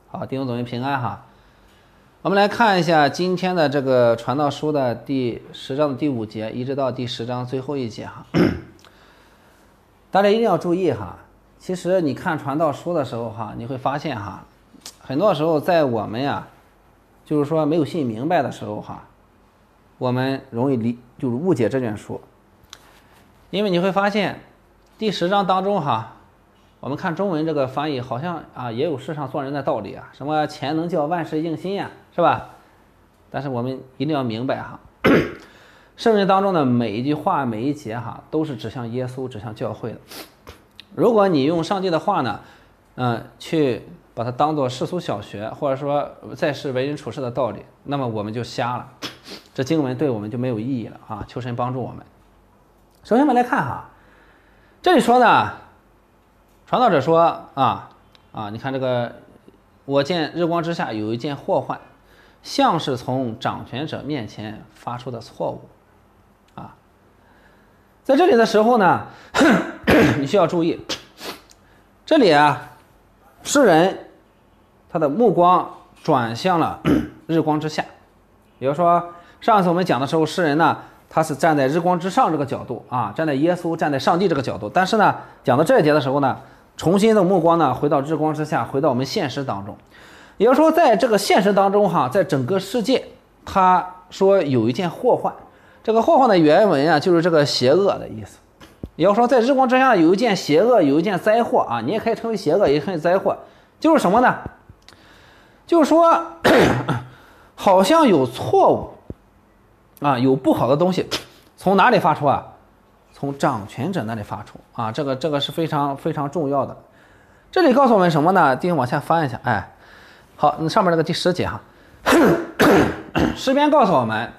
好，弟兄姊妹平安哈。我们来看一下今天的这个传道书的第10章的第5节，一直到第10章最后一节哈。大家一定要注意哈。其实你看传道书的时候哈，你会发现哈，很多时候在我们呀，就是说没有信明白的时候哈，我们容易就是误解这卷书。因为你会发现第10章当中哈，我们看中文这个翻译好像啊也有世上做人的道理啊，什么钱能叫万事应心呀，是吧？但是我们一定要明白哈，圣经当中的每一句话每一节哈，都是指向耶稣指向教会的。如果你用上帝的话呢去把它当作世俗小学，或者说在世为人处事的道理，那么我们就瞎了，这经文对我们就没有意义了啊！求神帮助我们。首先我们来看哈，这里说呢，传道者说你看这个，我见日光之下有一件祸患，像是从掌权者面前发出的错误啊。在这里的时候呢，你需要注意，这里啊，诗人他的目光转向了日光之下。比如说上次我们讲的时候，诗人呢他是站在日光之上这个角度啊，站在耶稣站在上帝这个角度。但是呢，讲到这一节的时候呢，重新的目光呢回到日光之下，回到我们现实当中。也就是说，在这个现实当中哈，在整个世界，他说有一件祸患。这个祸患的原文啊，就是这个邪恶的意思。也就是说，在日光之下有一件邪恶，有一件灾祸啊，你也可以称为邪恶，也称为灾祸。就是什么呢？就是说，好像有错误啊，有不好的东西从哪里发出啊？从掌权者那里发出啊，这个是非常非常重要的。这里告诉我们什么呢？弟兄往下翻一下，哎，好，上面这个第10节哈，诗篇告诉我们，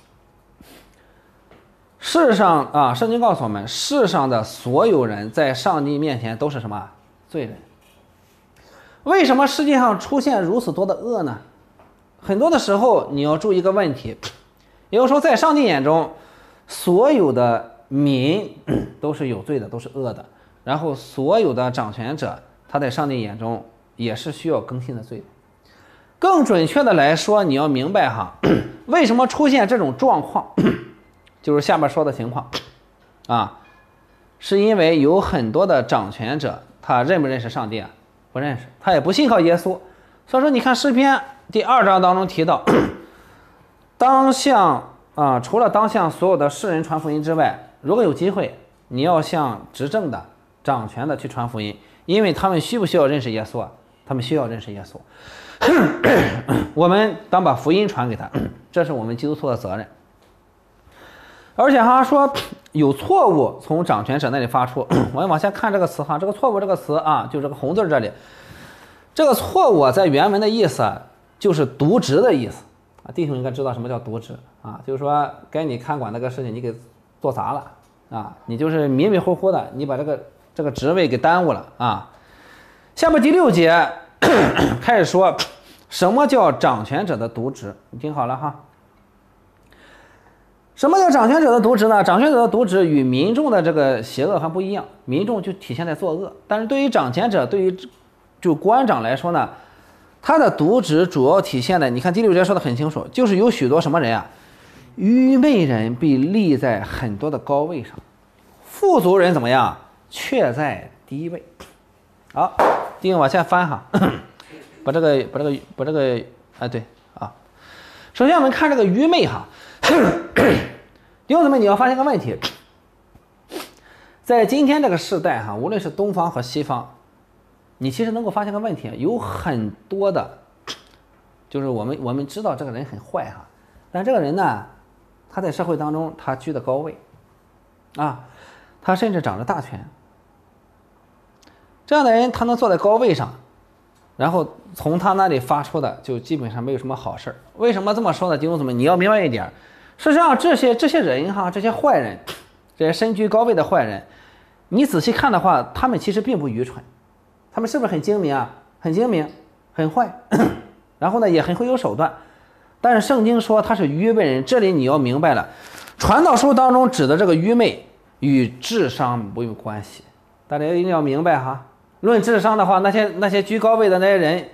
世上啊，圣经告诉我们，世上的所有人在上帝面前都是什么罪人？为什么世界上出现如此多的恶呢？很多的时候你要注意一个问题，也就是说，在上帝眼中，所有的民都是有罪的，都是恶的。然后所有的掌权者，他在上帝眼中也是需要更新的罪的。更准确的来说，你要明白哈，为什么出现这种状况，就是下面说的情况啊，是因为有很多的掌权者，他认不认识上帝啊？不认识，他也不信靠耶稣。所以说，你看诗篇第2章当中提到，除了当向所有的世人传福音之外，如果有机会，你要向执政的、掌权的去传福音，因为他们需不需要认识耶稣啊？他们需要认识耶稣。我们当把福音传给他，这是我们基督徒的责任。而且还说有错误从掌权者那里发出。我们往下看这个词哈，这个错误这个词啊，就这个红字这里，这个错误在原文的意思就是渎职的意思啊。弟兄应该知道什么叫渎职啊，就是说该你看管那个事情你给做砸了啊，你就是迷迷糊糊的，你把这个职位给耽误了啊。下面第6节开始说什么叫掌权者的渎职，你听好了哈。什么叫掌权者的渎职呢？掌权者的渎职与民众的这个邪恶还不一样，民众就体现在作恶，但是对于掌权者，对于就官长来说呢，他的渎职主要体现的，你看第6节说的很清楚，就是有许多什么人啊，愚昧人被立在很多的高位上，富足人怎么样，却在低位。好，弟兄往下翻哈，把这个哎对啊，首先我们看这个愚昧哈。弟兄姊妹，你要发现个问题，在今天这个时代哈，无论是东方和西方，你其实能够发现个问题，有很多的，就是我们知道这个人很坏哈，但这个人呢，他在社会当中他居的高位啊，他甚至掌着大权，这样的人他能坐在高位上，然后从他那里发出的就基本上没有什么好事。为什么这么说呢？弟兄姊妹，你要明白一点，事实上这些人哈，这些坏人，这些身居高位的坏人，你仔细看的话，他们其实并不愚蠢，他们是不是很精明啊？很精明，很坏，然后呢也很会有手段。但是圣经说他是愚昧人，这里你要明白了，传道书当中指的这个愚昧与智商没有关系，大家一定要明白哈。论智商的话，那些居高位的那些人，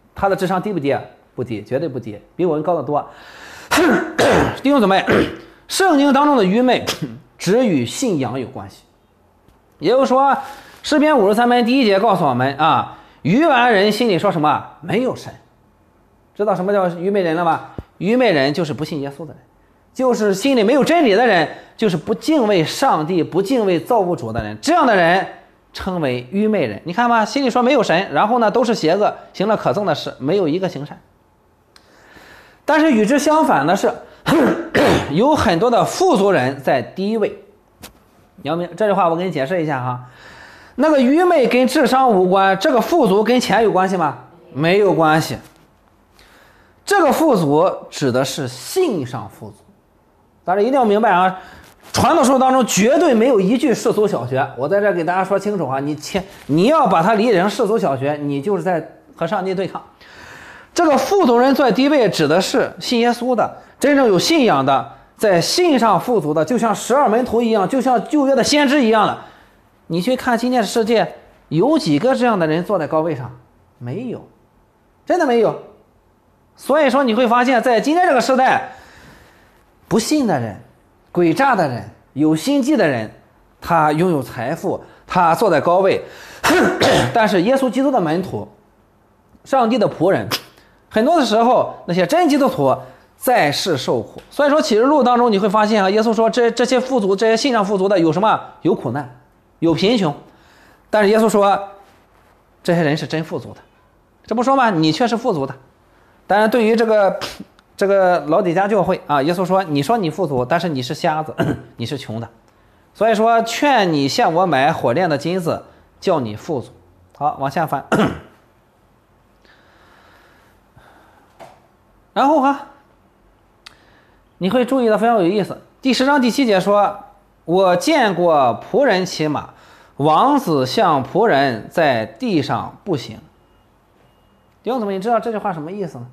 他的智商低不低？不低，绝对不低，比我们高得多。弟兄姊妹，圣经当中的愚昧只与信仰有关系。也就是说，诗篇53篇第1节告诉我们啊，愚顽人心里说什么？没有神。知道什么叫愚昧人了吧？愚昧人就是不信耶稣的人，就是心里没有真理的人，就是不敬畏上帝、不敬畏造物主的人。这样的人称为愚昧人。你看吧，心里说没有神，然后呢都是邪恶，行了可憎的事，没有一个行善。但是与之相反的是，有很多的富足人在第一位。这句话我给你解释一下哈。那个愚昧跟智商无关，这个富足跟钱有关系吗？没有关系。这个富足指的是信上富足。大家一定要明白啊，传道书当中绝对没有一句世俗小学。我在这给大家说清楚啊，你要把它理解成世俗小学，你就是在和上帝对抗。这个富足人在第一位指的是信耶稣的，真正有信仰的，在信上富足的，就像12门徒一样，就像旧约的先知一样的。你去看今天的世界，有几个这样的人坐在高位上？没有，真的没有。所以说你会发现在今天这个时代，不信的人、诡诈的人、有心计的人，他拥有财富，他坐在高位，但是耶稣基督的门徒、上帝的仆人，很多的时候那些真基督徒在世受苦。所以说启示录当中你会发现啊，耶稣说这些富足，这些信上富足的有什么？有苦难，有贫穷。但是耶稣说这些人是真富足的，这不说吗？你却是富足的。当然对于这个老底嘉教会啊，耶稣说你说你富足，但是你是瞎子，你是穷的。所以说劝你向我买火炼的金子，叫你富足。好，往下翻。然后你会注意到非常有意思。第10章第7节说，我见过仆人骑马，王子像仆人在地上步行。弟兄姊妹，你知道这句话什么意思吗？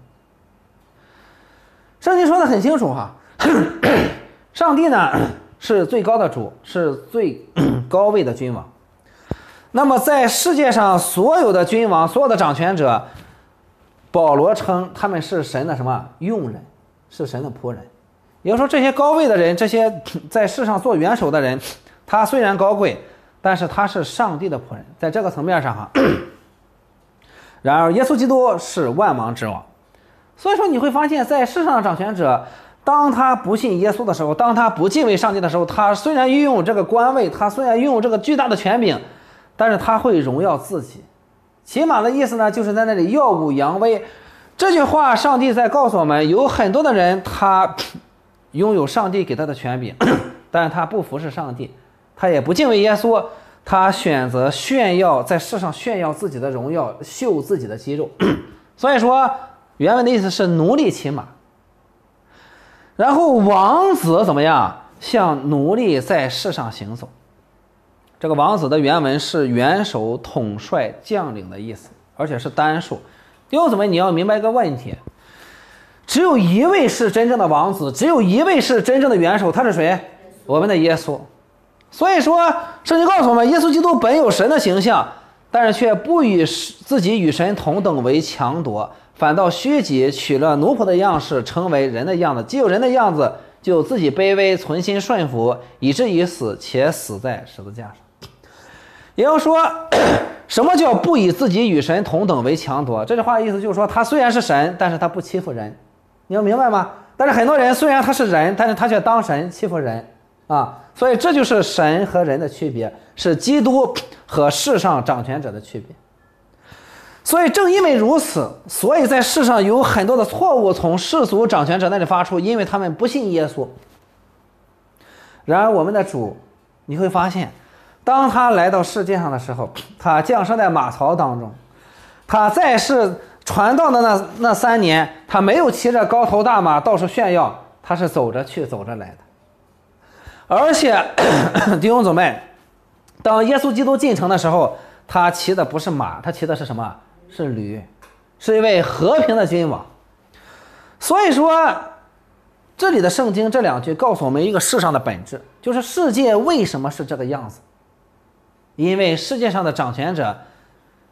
圣经说的很清楚哈，上帝呢是最高的主，是最高位的君王。那么在世界上所有的君王、所有的掌权者，保罗称他们是神的什么？用人，是神的仆人。也就是说，这些高位的人，这些在世上做元首的人，他虽然高贵，但是他是上帝的仆人。在这个层面上然而耶稣基督是万王之王。所以说你会发现在世上的掌权者，当他不信耶稣的时候，当他不敬畏上帝的时候，他虽然拥有这个官位，他虽然拥有这个巨大的权柄，但是他会荣耀自己。骑马的意思呢，就是在那里耀武扬威。这句话上帝在告诉我们，有很多的人他拥有上帝给他的权柄，但是他不服侍上帝，他也不敬畏耶稣，他选择炫耀，在世上炫耀自己的荣耀，秀自己的肌肉。所以说原文的意思是奴隶骑马。然后王子怎么样？像奴隶在世上行走。这个王子的原文是元首、统帅、将领的意思，而且是单数。弟兄姊妹，你要明白一个问题，只有一位是真正的王子，只有一位是真正的元首，他是谁？我们的耶稣。所以说圣经告诉我们，耶稣基督本有神的形象，但是却不与自己与神同等为强夺，反倒虚己，取了奴仆的样式，成为人的样子。既有人的样子，就自己卑微，存心顺服，以至于死，且死在十字架上。也就是说，什么叫不以自己与神同等为强夺？这句话的意思就是说，他虽然是神，但是他不欺负人。你要明白吗？但是很多人虽然他是人，但是他却当神欺负人啊！所以这就是神和人的区别，是基督和世上掌权者的区别。所以正因为如此，所以在世上有很多的错误从世俗掌权者那里发出，因为他们不信耶稣。然而我们的主，你会发现，当他来到世界上的时候，他降生在马槽当中，他在世传道的那3年，他没有骑着高头大马到处炫耀，他是走着去走着来的。而且弟兄姊妹，当耶稣基督进城的时候，他骑的不是马，他骑的是什么？是驴，是一位和平的君王。所以说这里的圣经这2句告诉我们一个世上的本质，就是世界为什么是这个样子。因为世界上的掌权者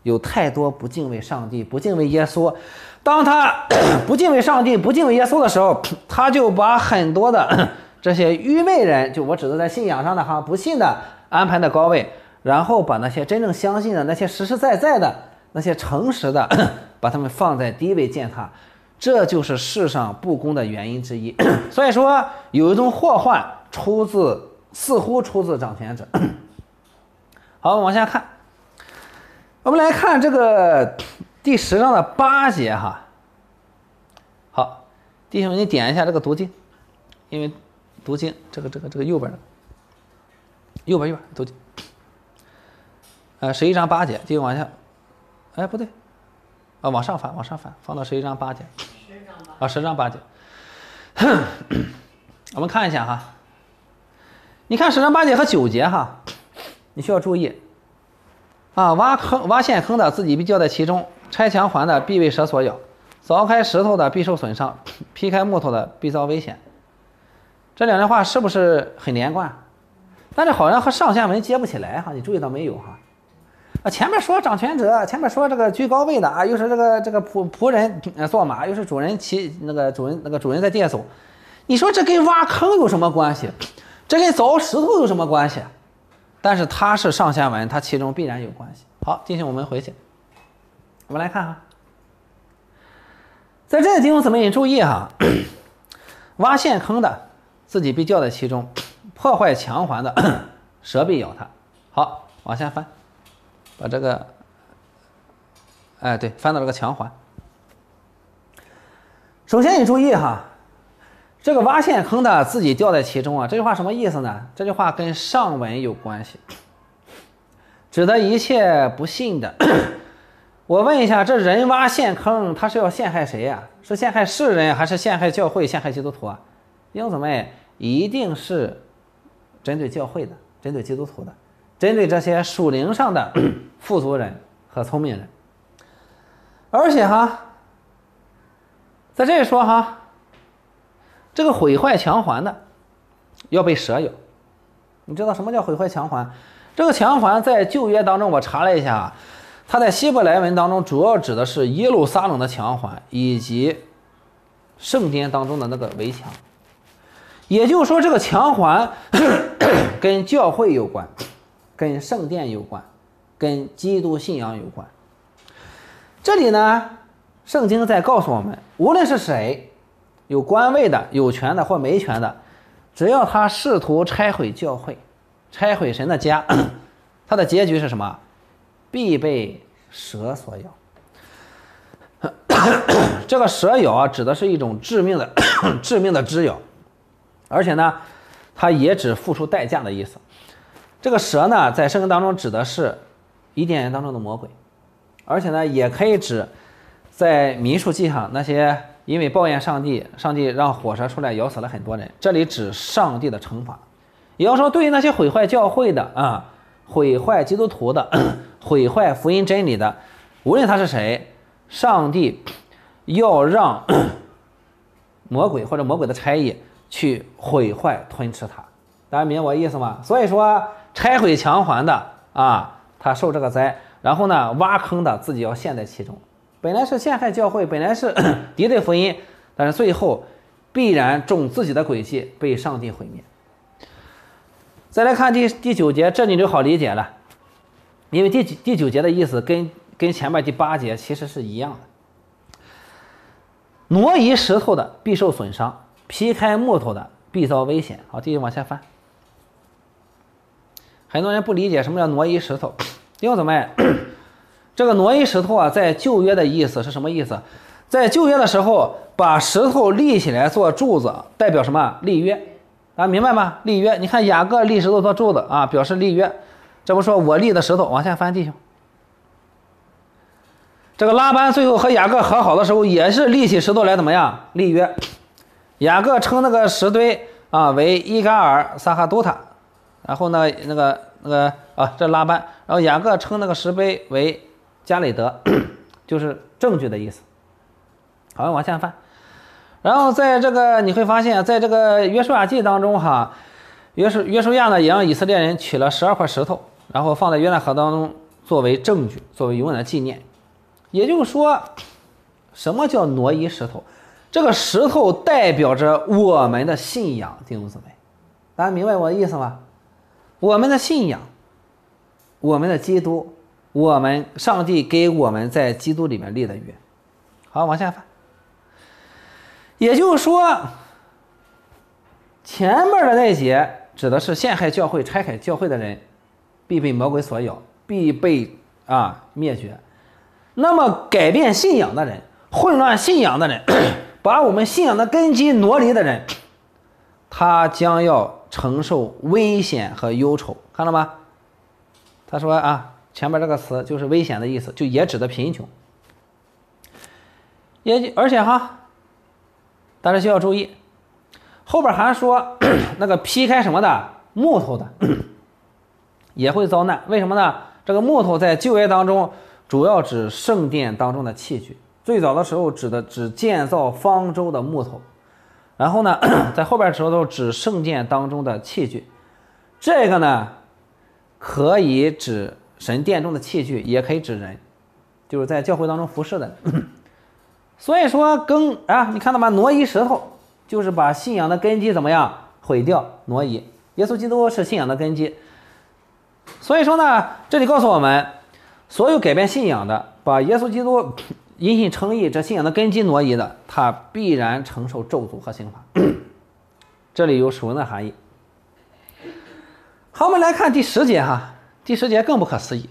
有太多不敬畏上帝、不敬畏耶稣。当他不敬畏上帝、不敬畏耶稣的时候，他就把很多的这些愚昧人，就我指的在信仰上的哈不信的安排在高位，然后把那些真正相信的、那些实实在在的、那些诚实的，把他们放在低位践踏。这就是世上不公的原因之一。所以说，有一种祸患似乎出自掌权者。好，往下看，我们来看这个第10章的8节哈。好，弟兄，你点一下这个读经，因为读经这个右边读经，11章8节，继续往下，哎不对，往上翻，放到11章8节，10章8节，我们看一下哈，你看10章8节和9节哈，你需要注意啊，挖陷坑的自己必掉在其中，拆墙环的必为蛇所咬，凿开石头的必受损伤，劈开木头的必遭危险。这两句话是不是很连贯？但是好像和上下文接不起来哈，你注意到没有哈？前面说掌权者，前面说这个居高位的啊，又是这个仆人坐马，又是主人骑那个主人在地下走。你说这跟挖坑有什么关系？这跟凿石头有什么关系？但是它是上下文，它其中必然有关系。好，弟兄我们回去，我们来看哈，在这个地方怎么你注意哈，挖陷坑的自己必掉在其中，破坏墙环的蛇必咬它。好，往下翻，把这个，哎对，翻到这个墙环。首先你注意哈，这个挖陷坑的自己掉在其中啊，这句话什么意思呢？这句话跟上文有关系，指的一切不信的。我问一下，这人挖陷坑，他是要陷害谁呀？是陷害世人，还是陷害教会、陷害基督徒啊？弟兄姊妹，一定是针对教会的，针对基督徒的，针对这些属灵上的富足人和聪明人。而且哈，在这里说哈，这个毁坏墙环的要被蛇咬。你知道什么叫毁坏墙环？这个墙环在旧约当中我查了一下，它在希伯来文当中主要指的是耶路撒冷的墙环以及圣殿当中的那个围墙。也就是说，这个墙环跟教会有关，跟圣殿有关，跟基督信仰有关。这里呢，圣经在告诉我们，无论是谁，有官位的、有权的或没权的，只要他试图拆毁教会、拆毁神的家，他的结局是什么？必被蛇所咬。这个蛇咬啊，指的是一种致命的之咬。而且呢，它也指付出代价的意思。这个蛇呢，在圣经当中指的是伊甸园当中的魔鬼，而且呢，也可以指在民数记上那些因为抱怨上帝，上帝让火蛇出来咬死了很多人。这里指上帝的惩罚。也要说，对于那些毁坏教会的啊，毁坏基督徒的，毁坏福音真理的，无论他是谁，上帝要让魔鬼或者魔鬼的差役去毁坏吞吃它。大家明白我意思吗？所以说拆毁墙环的啊，他受这个灾，然后呢，挖坑的自己要陷在其中。本来是陷害教会，本来是敌对福音，但是最后必然中自己的诡计，被上帝毁灭。再来看第9节，这你就好理解了，因为第9节的意思跟前面第8节其实是一样的。挪移石头的必受损伤，劈开木头的必遭危险。好，继续往下翻。很多人不理解什么叫挪移石头，弟兄姊妹，这个挪移石头啊，在旧约的意思是什么意思？在旧约的时候，把石头立起来做柱子，代表什么？立约啊，明白吗？立约。你看雅各立石头做柱子啊，表示立约。这不说我立的石头，往下翻，弟兄。这个拉班最后和雅各和好的时候，也是立起石头来怎么样？立约。雅各称那个石堆啊为伊嘎尔撒哈都塔，然后呢这拉班，然后雅各称那个石碑为加累德，就是证据的意思。好，往下翻。然后在这个你会发现，在这个约书亚记当中约书亚呢也让以色列人取了12块石头，然后放在约旦河当中作为证据，作为永远的纪念。也就是说，什么叫挪移石头？这个石头代表着我们的信仰，弟兄姊妹，大家明白我的意思吗？我们的信仰，我们的基督，我们上帝给我们在基督里面立的约。好，往下翻。也就是说，前面的那节指的是陷害教会、拆开教会的人，必被魔鬼所咬，必被灭绝。那么改变信仰的人，混乱信仰的人，把我们信仰的根基挪离的人，他将要承受危险和忧愁。看到吗？他说前面这个词就是危险的意思，就也指的贫穷。而且大家需要注意，后边还说那个劈开什么的木头的也会遭难。为什么呢？这个木头在旧约当中主要指圣殿当中的器具，最早的时候指建造方舟的木头，然后呢在后边的时候都指圣殿当中的器具。这个呢可以指神殿中的器具，也可以指人，就是在教会当中服侍的人。所以说你看到吗？挪移石头就是把信仰的根基怎么样毁掉，挪移。耶稣基督是信仰的根基。所以说呢，这里告诉我们，所有改变信仰的，把耶稣基督因信称义这信仰的根基挪移的，他必然承受咒诅和刑罚。这里有属灵的含义。好，我们来看第10节第10节更不可思议。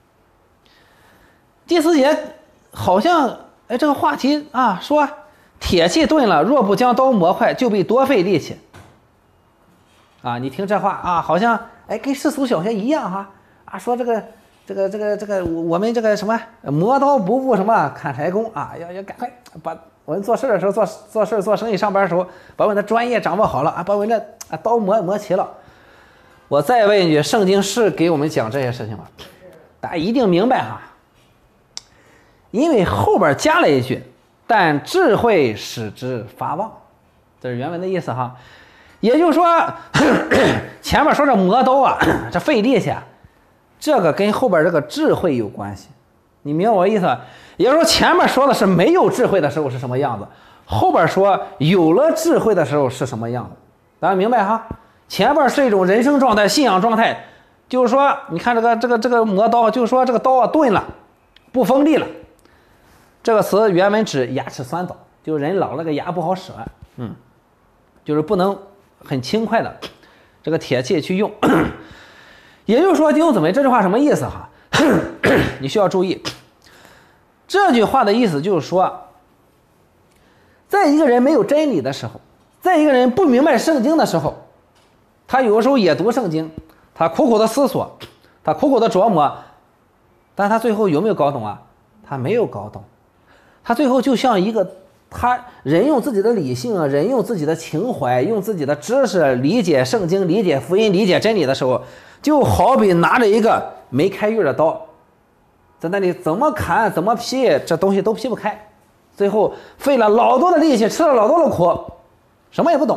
第10节好像这个话题说铁器钝了，若不将刀磨快，就必多费力气。你听这话好像跟世俗小学一样说这个我们这个什么磨刀不误什么砍柴工要赶快把我们做事的时候做事做生意上班的时候把我们的专业掌握好了把我们的刀磨齐了。我再问一句，圣经是给我们讲这些事情吗？大家一定明白因为后边加了一句，但智慧使之发旺，这是原文的意思也就是说前面说这磨刀这费力气这个跟后边这个智慧有关系，你明白我意思？也就是说前面说的是没有智慧的时候是什么样子，后边说有了智慧的时候是什么样子，大家明白前边是一种人生状态、信仰状态，就是说你看这个磨刀，就是说这个刀钝了，不锋利了。这个词原文指牙齿酸倒，就是人老了个牙不好使了，就是不能很轻快的这个铁器去用。也就是说，弟兄姊妹，这句话什么意思你需要注意，这句话的意思就是说，在一个人没有真理的时候，在一个人不明白圣经的时候，他有的时候也读圣经，他苦苦的思索，他苦苦的琢磨，但他最后有没有搞懂他没有搞懂。他最后就像一个人用自己的理性人用自己的情怀，用自己的知识理解圣经、理解福音、理解真理的时候，就好比拿着一个没开刃的刀，在那里怎么砍怎么劈，这东西都劈不开，最后费了老多的力气，吃了老多的苦，什么也不懂。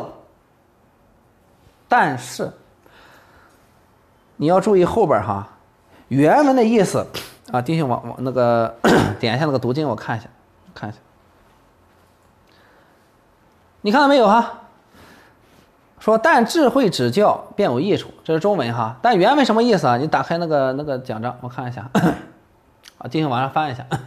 但是你要注意后边原文的意思弟兄往那个点一下那个读经，我看一下。你看到没有说但智慧指教便有益处，这是中文但原文什么意思你打开那个讲章，我看一下弟兄往上翻一下。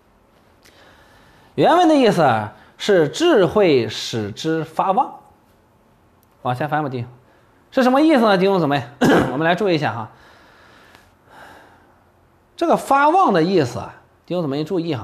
原文的意思是智慧使之发旺，往下翻吧弟兄。是什么意思呢？弟兄姊妹我们来注意一下这个发旺的意思弟兄姊妹注意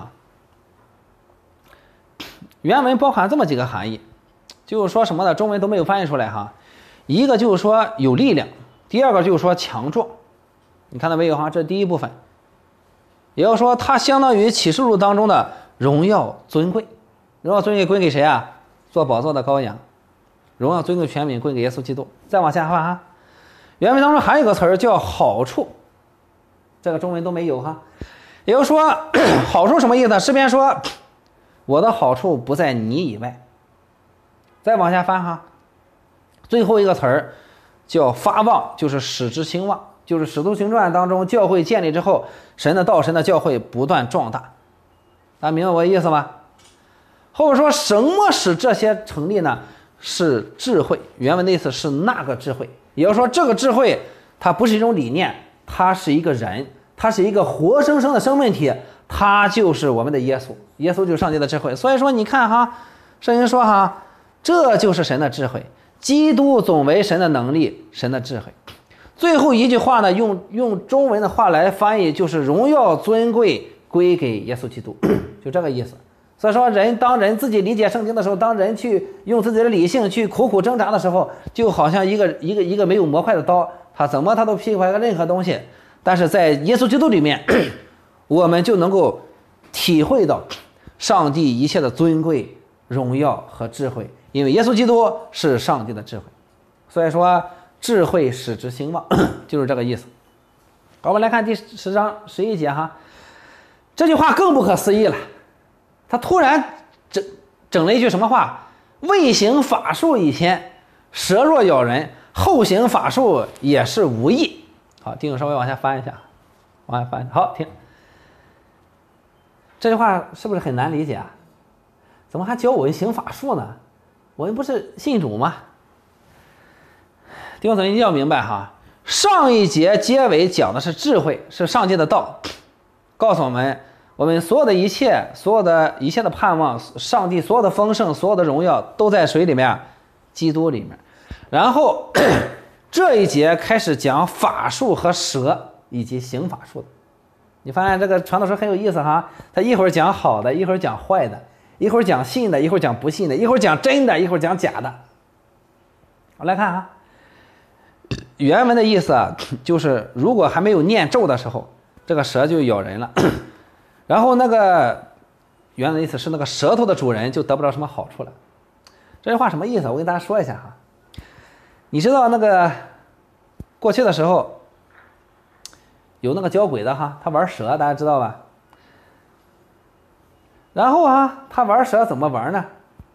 原文包含这么几个含义，就是说什么呢？中文都没有翻译出来一个就是说有力量，第二个就是说强壮。你看到没有这是第一部分。也就是说它相当于启示录当中的荣耀尊贵。荣耀尊贵归给谁做宝座的羔羊。荣耀尊贵权柄归给耶稣基督。再往下翻原文当中还有一个词儿叫好处，这个中文都没有也就是说好处什么意思？诗篇说我的好处不在你以外。再往下翻最后一个词儿叫发旺，就是使之兴旺， 就是使徒行传当中教会建立之后，神的道、神的教会不断壮大。大家明白我的意思吗？或者说什么使这些成立呢？是智慧，原文的意思是那个智慧，也就是说这个智慧它不是一种理念，它是一个人，它是一个活生生的生命体，它就是我们的耶稣，耶稣就是上帝的智慧。所以说你看哈，圣经说哈，这就是神的智慧，基督总为神的能力，神的智慧。最后一句话呢，用中文的话来翻译，就是荣耀尊贵归给耶稣基督，就这个意思。所以说当人自己理解圣经的时候，当人去用自己的理性去苦苦挣扎的时候，就好像一个没有磨快的刀，他怎么他都劈不开任何东西。但是在耶稣基督里面，我们就能够体会到上帝一切的尊贵、荣耀和智慧，因为耶稣基督是上帝的智慧。所以说智慧使之兴旺，就是这个意思。我们来看第10章11节哈，这句话更不可思议了。他突然整了一句什么话？未行法术以前，蛇若咬人，后行法术也是无益。好，弟兄稍微往下翻一下，往下翻。好，听这句话是不是很难理解啊？怎么还教我们行法术呢？我们不是信主吗？弟兄姊妹一定要明白哈，上一节结尾讲的是智慧，是上帝的道，告诉我们所有的一切的盼望，上帝所有的丰盛，所有的荣耀都在谁里面？基督里面。然后这一节开始讲法术和蛇以及行法术的。你发现这个传道书很有意思哈，他一会儿讲好的，一会儿讲坏的，一会儿讲信的，一会儿讲不信的，一会儿讲真的，一会儿讲假的。我来看哈，原文的意思啊，就是如果还没有念咒的时候，这个蛇就咬人了。然后那个原文的意思是那个舌头的主人就得不到什么好处了。这句话什么意思？我跟大家说一下哈。你知道那个过去的时候有那个交鬼的哈，他玩蛇，大家知道吧？然后啊，他玩蛇怎么玩呢？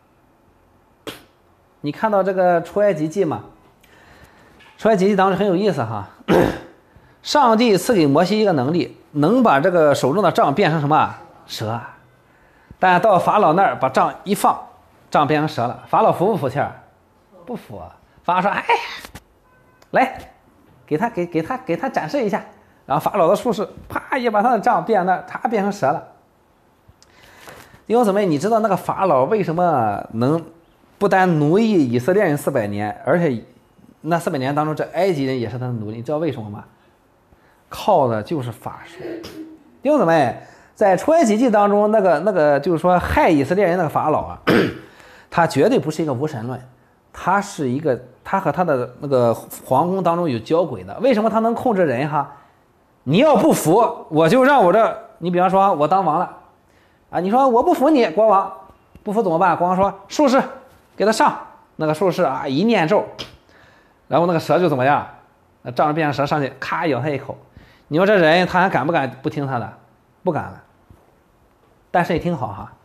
你看到这个出埃及记嘛？出埃及记当时很有意思哈。上帝赐给摩西一个能力，能把这个手中的杖变成什么？蛇。但到法老那儿把杖一放，杖变成蛇了。法老服不服气儿？不服。法老说：“哎呀，来，给他展示一下。”然后法老的术士啪一把他的杖变那，他变成蛇了。弟兄姊妹，你知道那个法老为什么能不但奴役以色列人400年，而且那400年当中，这埃及人也是他的奴隶？你知道为什么吗？靠的就是法术。弟兄姊妹，在出埃及记当中，那个就是说害以色列人那个法老啊，他绝对不是一个无神论，他和他的那个皇宫当中有交鬼的。为什么他能控制人哈？你要不服，我就让你比方说我当王了啊，你说我不服你国王，不服怎么办？国王说术士给他上，那个术士啊一念咒，然后那个蛇就怎么样？那杖变成蛇上去，咔咬他一口。你说这人他还敢不敢不听他的？不敢了。但是你听好哈，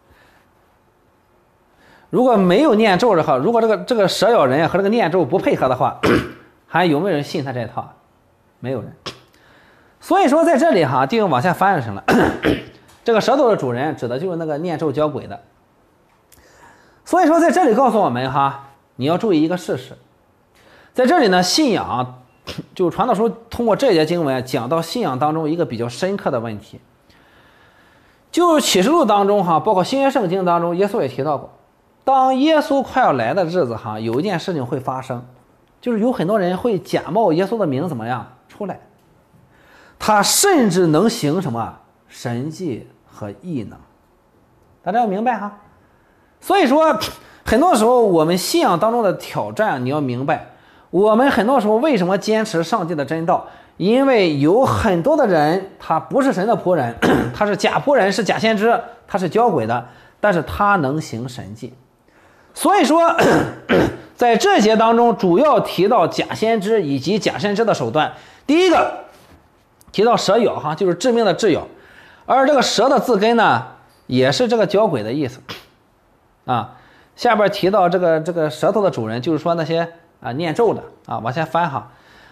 如果没有念咒的话，如果这个蛇咬人和这个念咒不配合的话，还有没有人信他这一套？没有人。所以说在这里哈，弟兄往下翻就成了。这个舌头的主人指的就是那个念咒教鬼的。所以说在这里告诉我们哈，你要注意一个事实，在这里呢，信仰就传道书通过这节经文讲到信仰当中一个比较深刻的问题，就是启示录当中哈，包括新约圣经当中，耶稣也提到过，当耶稣快要来的日子哈，有一件事情会发生，就是有很多人会假冒耶稣的名怎么样出来，他甚至能行什么神迹和异能，大家要明白哈。所以说很多时候我们信仰当中的挑战，你要明白，我们很多时候为什么坚持上帝的真道，因为有很多的人他不是神的仆人，他是假仆人，是假先知，他是教鬼的，但是他能行神迹。所以说在这节当中主要提到假先知以及假先知的手段。第一个提到蛇咬哈，就是致命的致咬，而这个蛇的字根呢也是这个教鬼的意思啊。下边提到这个舌头的主人，就是说那些念咒的啊，往下翻哈。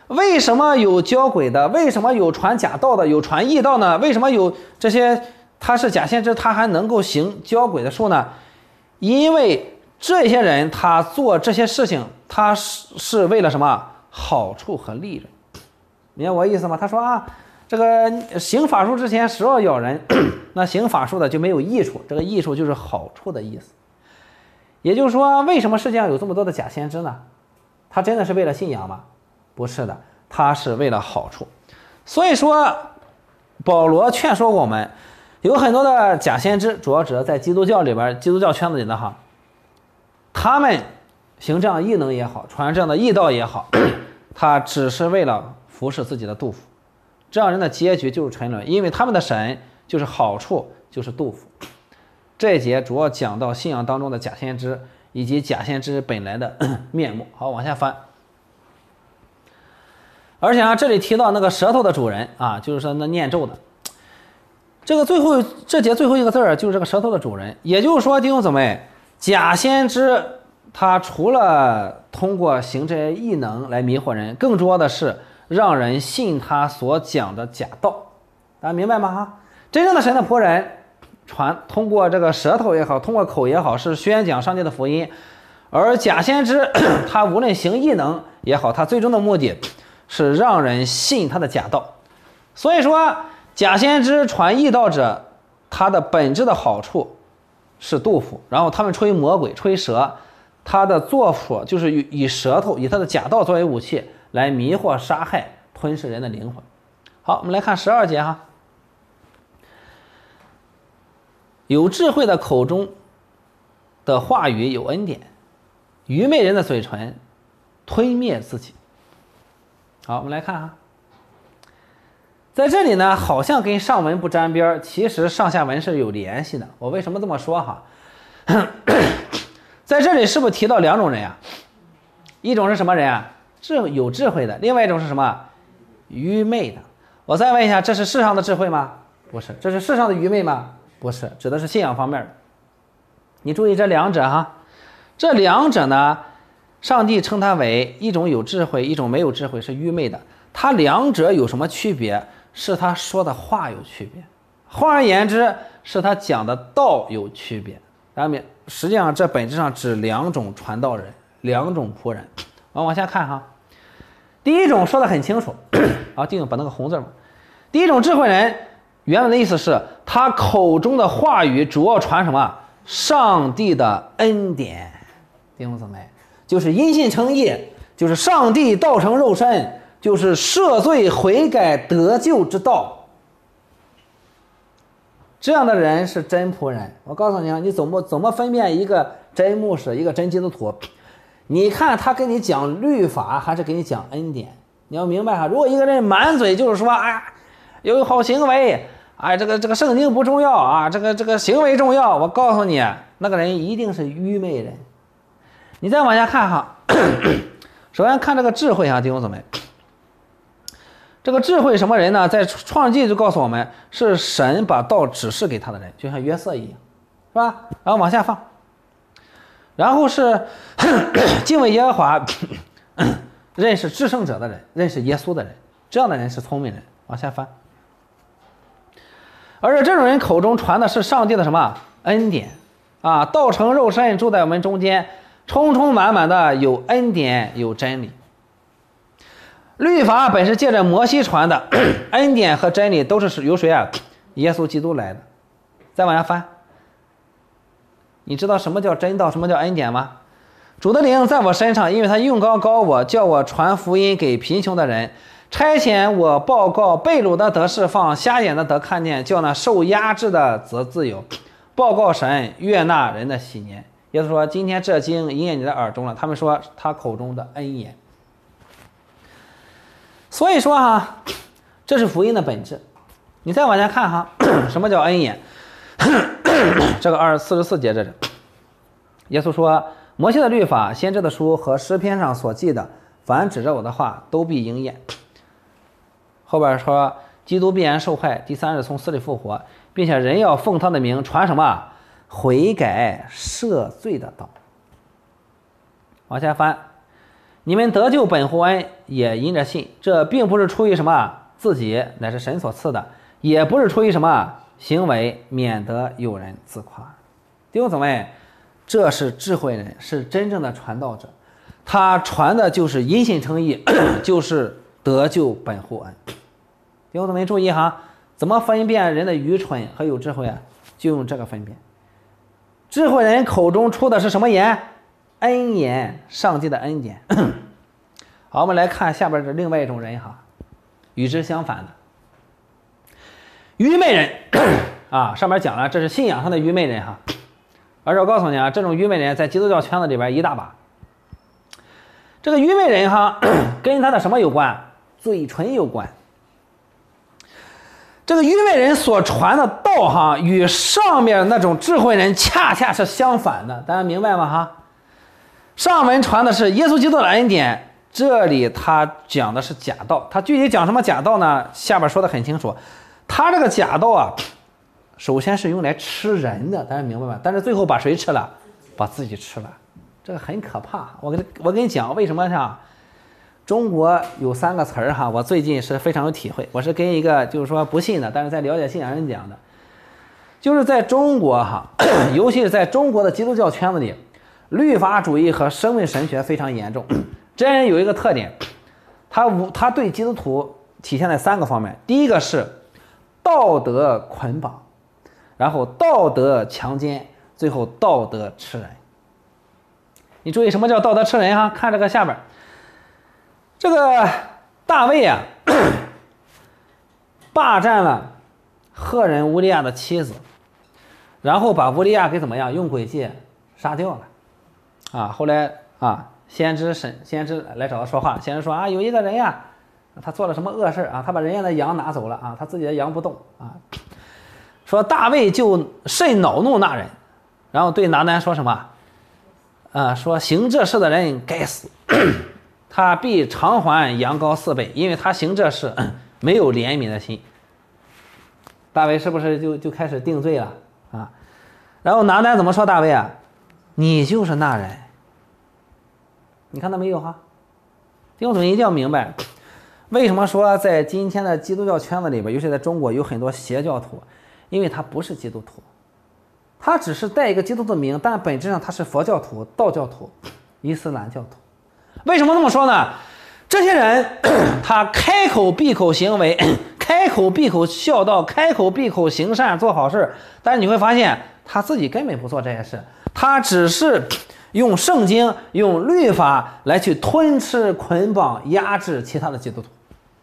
为什么有交鬼的？为什么有传假道的？有传异道呢？为什么有这些他是假先知，他还能够行交鬼的术呢？因为这些人他做这些事情，他是为了什么？好处和利润。明白我意思吗？他说啊，这个行法术之前蛇要咬人，那行法术的就没有益处，这个益处就是好处的意思。也就是说，为什么世界上有这么多的假先知呢？他真的是为了信仰吗？不是的，他是为了好处。所以说，保罗劝说我们，有很多的假先知，主要指的在基督教里边、基督教圈子里的哈，他们行这样异能也好，传这样的异道也好，他只是为了服侍自己的肚腹。这样人的结局就是沉沦，因为他们的神就是好处，就是肚腹。这一节主要讲到信仰当中的假先知以及假先知本来的面目。好，往下翻。而且这里提到那个舌头的主人啊，就是说那念咒的，这节最后一个字就是这个舌头的主人。也就是说，弟兄姊妹，假先知他除了通过行这些异能来迷惑人，更主要的是让人信他所讲的假道。大家明白吗？哈，真正的神的仆人通过这个舌头也好，通过口也好，是宣讲上帝的福音。而假先知他无论行异能也好，他最终的目的是让人信他的假道。所以说，假先知传异道者，他的本质的好处是肚腹，然后他们吹魔鬼吹蛇，他的做法就是以舌头，以他的假道作为武器来迷惑杀害吞噬人的灵魂。好，我们来看12节哈。有智慧的口中的话语有恩典，愚昧人的嘴唇吞灭自己。好，我们来看哈，在这里呢，好像跟上文不沾边，其实上下文是有联系的。我为什么这么说哈？在这里是不是提到两种人呀？一种是什么人啊？有智慧的，另外一种是什么？愚昧的。我再问一下，这是世上的智慧吗？不是。这是世上的愚昧吗？不是，指的是信仰方面的。你注意这两者哈，这两者呢，上帝称它为一种有智慧，一种没有智慧，是愚昧的。它两者有什么区别？是他说的话有区别，换而言之，是他讲的道有区别。实际上这本质上指两种传道人，两种仆人。往下看哈，第一种说的很清楚啊，弟兄把那个红字嘛。第一种智慧人，原文的意思是他口中的话语主要传什么？上帝的恩典。弟兄姊妹，就是因信称义，就是上帝道成肉身，就是赦罪悔改得救之道。这样的人是真仆人。我告诉你啊，你怎么分辨一个真牧师，一个真基督徒？你看他跟你讲律法还是跟你讲恩典？你要明白哈，如果一个人满嘴就是说，哎，有好行为，哎，这个圣经不重要啊，这个行为重要，我告诉你，那个人一定是愚昧人。你再往下看哈，首先看这个智慧啊，弟兄姊妹，这个智慧什么人呢？在创世纪就告诉我们，是神把道指示给他的人，就像约瑟一样，是吧？然后往下放，然后是敬畏耶和华，认识至圣者的人，认识耶稣的人，这样的人是聪明人。往下翻，而且这种人口中传的是上帝的什么恩典啊？道成肉身住在我们中间，充充满满的有恩典有真理。律法本是借着摩西传的，恩典和真理都是由谁啊？耶稣基督来的。再往下翻，你知道什么叫真道，什么叫恩典吗？主的灵在我身上，因为他用膏我，叫我传福音给贫穷的人，差遣我报告被掳的得释放，瞎眼的得看见，叫那受压制的得自由，报告神悦纳人的喜年。耶稣说，今天这经应验你的耳中了。他们说他口中的恩言。所以说哈，这是福音的本质。你再往下看哈，什么叫恩言？这个44节这里，耶稣说，摩西的律法、先知的书和诗篇上所记的，凡指着我的话，都必应验。后边说，基督必然受害，第三日从死里复活，并且人要奉他的名传什么？悔改赦罪的道。往下翻， 你们得救本乎恩，也因着信。这并不是出于什么自己，乃是神所赐的；也不是出于什么行为，免得有人自夸。弟兄姊妹，这是智慧人，是真正的传道者，他传的就是因信称义，就是得救本乎恩。弟兄姊妹注意哈，怎么分辨人的愚蠢和有智慧啊？就用这个分辨。智慧人口中出的是什么言？恩言，上帝的恩典。好，我们来看下边的另外一种人哈，与之相反的愚昧人啊，上面讲了这是信仰上的愚昧人哈。而且我告诉你啊，这种愚昧人在基督教圈子里边一大把。这个愚昧人哈，跟他的什么有关？嘴唇有关。这个愚昧人所传的道哈，与上面那种智慧人恰恰是相反的，大家明白吗哈？上文传的是耶稣基督的恩典，这里他讲的是假道。他具体讲什么假道呢？下边说的很清楚。他这个假道啊，首先是用来吃人的，大家明白吗？但是最后把谁吃了？把自己吃了，这个很可怕。我跟你讲，为什么呢？中国有3个词儿哈，我最近是非常有体会。我是跟一个就是说不信的，但是在了解信仰人讲的，就是在中国哈，尤其是在中国的基督教圈子里，律法主义和生命神学非常严重。这人有一个特点，他对基督徒体现在3个方面。第一个是道德捆绑，然后道德强奸，最后道德吃人。你注意什么叫道德吃人哈？看这个下边，这个大卫啊，霸占了赫人乌利亚的妻子，然后把乌利亚给怎么样？用诡计杀掉了。啊，后来啊，先知来找他说话，先知说啊，有一个人呀，他做了什么恶事啊？他把人家的羊拿走了啊，他自己的羊不动啊。说大卫就甚恼怒那人，然后对拿单说什么？说行这事的人该死，他必偿还羊羔4倍，因为他行这事没有怜悯的心。大卫是不是就开始定罪了啊？然后拿单怎么说大卫啊？你就是那人。你看到没有哈？弟兄姊妹一定要明白，为什么说在今天的基督教圈子里边，尤其在中国有很多邪教徒，因为他不是基督徒，他只是带一个基督的名，但本质上他是佛教徒、道教徒、伊斯兰教徒。为什么这么说呢？这些人他开口闭口行为，开口闭口孝道，开口闭口行善做好事，但是你会发现他自己根本不做这些事，他只是用圣经、用律法来去吞吃、捆绑、压制其他的基督徒。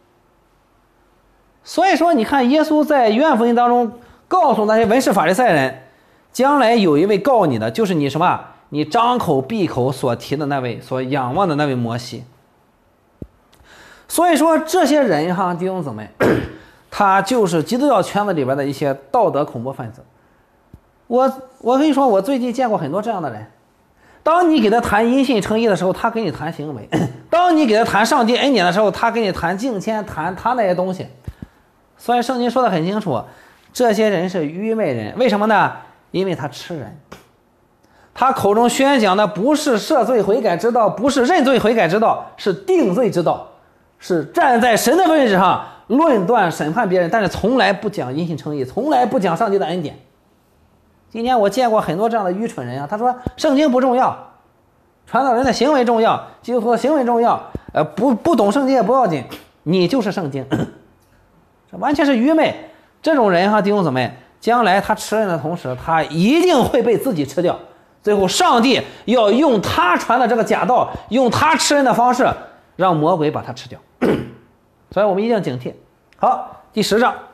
所以说，你看耶稣在约翰福音当中告诉那些文士法利赛人，将来有一位告你的，就是你什么？你张口闭口所提的那位，所仰望的那位摩西。所以说，这些人哈，弟兄姊妹，他就是基督教圈子里边的一些道德恐怖分子。我跟你说，我最近见过很多这样的人。当你给他谈因信称义的时候，他跟你谈行为；当你给他谈上帝恩典的时候，他跟你谈敬虔，谈他那些东西。所以圣经说的很清楚，这些人是愚昧人。为什么呢？因为他吃人，他口中宣讲的不是赦罪悔改之道，不是认罪悔改之道，是定罪之道，是站在神的位置上论断审判别人，但是从来不讲因信称义，从来不讲上帝的恩典。今天我见过很多这样的愚蠢人啊，他说圣经不重要，传道人的行为重要，基督徒的行为重要，不懂圣经也不要紧，你就是圣经。这完全是愚昧。这种人哈，弟兄姊妹，将来他吃人的同时，他一定会被自己吃掉。最后上帝要用他传的这个假道，用他吃人的方式，让魔鬼把他吃掉。所以我们一定要警惕。好，第10章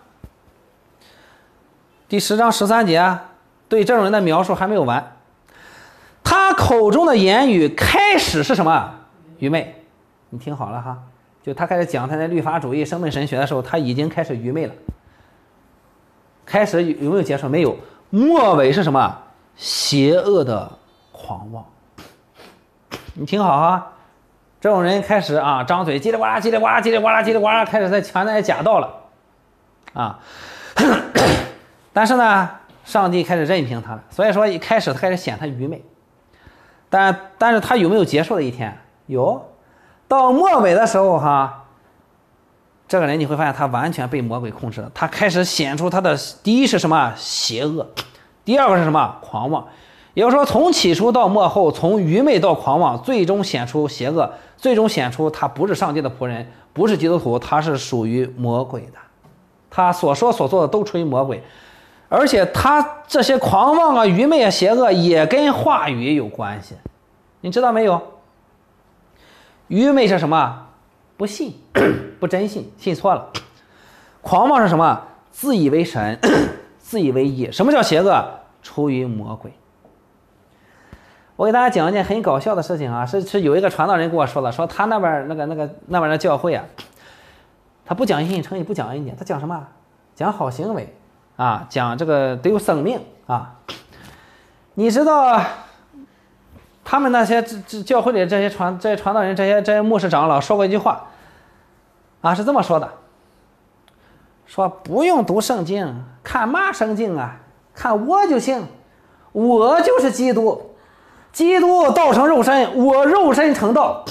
13节，对这种人的描述还没有完。他口中的言语开始是什么？愚昧。你听好了哈，就他开始讲他的律法主义、生命神学的时候，他已经开始愚昧了。开始有没有结束？没有。末尾是什么？邪恶的狂妄。你听好哈，这种人开始啊张嘴叽里呱啦叽里呱啦叽里呱啦叽里呱啦，开始在传那些假道了啊。但是呢，上帝开始任凭他了。所以说一开始他开始显他愚昧，但是他有没有结束的一天？有。 到末尾的时候哈，这个人你会发现他完全被魔鬼控制了，他开始显出他的第一是什么邪恶，第二个是什么狂妄。也就是说，从起初到末后，从愚昧到狂妄，最终显出邪恶，最终显出他不是上帝的仆人，不是基督徒，他是属于魔鬼的。他所说所做的都出于魔鬼，而且他这些狂妄啊、愚昧啊、邪恶也跟话语有关系，你知道没有？愚昧是什么？不信，不真信，信错了。狂妄是什么？自以为神，自以为义。什么叫邪恶？出于魔鬼。我给大家讲一件很搞笑的事情啊，是有一个传道人跟我说的，说他那边的教会啊，他不讲因信称义，不讲恩典，他讲什么？讲好行为啊，讲这个得有生命啊。你知道他们那些教会里这些传道人、这些牧师长老说过一句话啊，是这么说的，说不用读圣经，看嘛圣经啊，看我就行，我就是基督。基督道成肉身，我肉身成道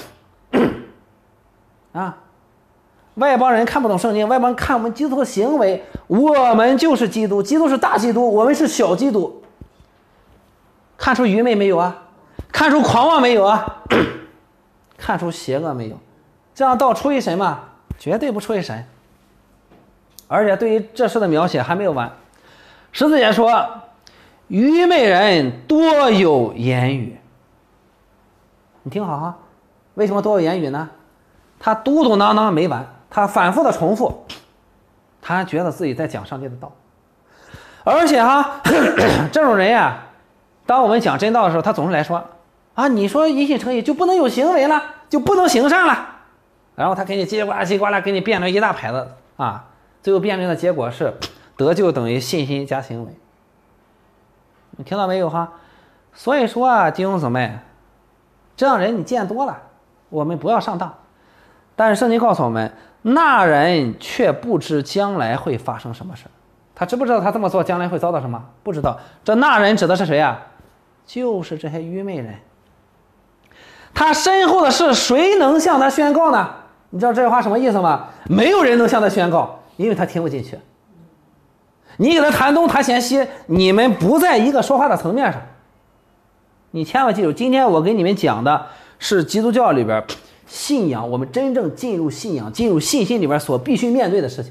啊！外邦人看不懂圣经，外邦人看我们基督的行为，我们就是基督，基督是大基督，我们是小基督。看出愚昧没有啊？看出狂妄没有啊？看出邪恶没有？这样道出于神吗？绝对不出于神。而且对于这事的描写还没有完，十字也说。愚昧人多有言语，你听好哈，为什么多有言语呢？他嘟嘟囔囔没完，他反复的重复，他觉得自己在讲上帝的道，而且哈，这种人呀，当我们讲真道的时候，他总是来说啊，你说因信称义就不能有行为了，就不能行善了，然后他给你叽里呱啦叽里呱啦给你辩论一大排子啊，最后辩论的结果是得救等于信心加行为。你听到没有哈？所以说啊，弟兄姊妹，这样人你见多了，我们不要上当。但是圣经告诉我们，那人却不知将来会发生什么事。他知不知道他这么做将来会遭到什么？不知道。这那人指的是谁啊？就是这些愚昧人。他身后的事谁能向他宣告呢？你知道这句话什么意思吗？没有人能向他宣告，因为他听不进去。你给他谈东谈西，你们不在一个说话的层面上。你千万记住，今天我给你们讲的是基督教里边信仰，我们真正进入信仰、进入信心里边所必须面对的事情。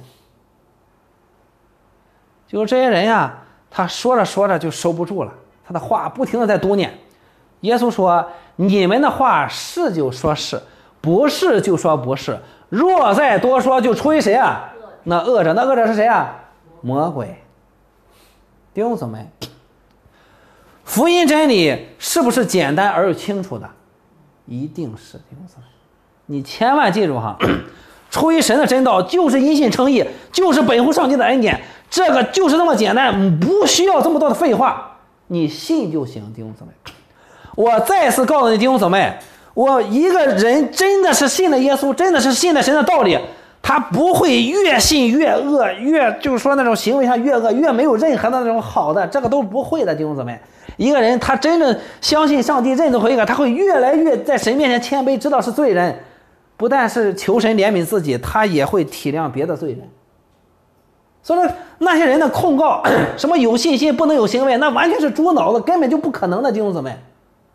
就是这些人呀，他说着说着就收不住了，他的话不停的在嘟囔。耶稣说：“你们的话是就说是，不是就说不是。若再多说，就出于谁啊？那恶者，那恶者是谁啊？魔鬼。”弟兄姊妹，福音真理是不是简单而又清楚的？一定是。弟兄姊妹，你千万记住哈，出于神的真道就是因信称义，就是本乎上帝的恩典，这个就是那么简单，不需要这么多的废话，你信就行。弟兄姊妹，我再次告诉你，弟兄姊妹，我一个人真的是信了耶稣，真的是信了神的道理，他不会越信越恶，越就是说那种行为上越恶，越没有任何的那种好的，这个都不会的。弟兄姊妹，一个人他真正相信上帝，认同悔改，他会越来越在神面前谦卑，知道是罪人，不但是求神怜悯自己，他也会体谅别的罪人。所以那些人的控告什么有信心不能有行为，那完全是猪脑子，根本就不可能的。弟兄姊妹，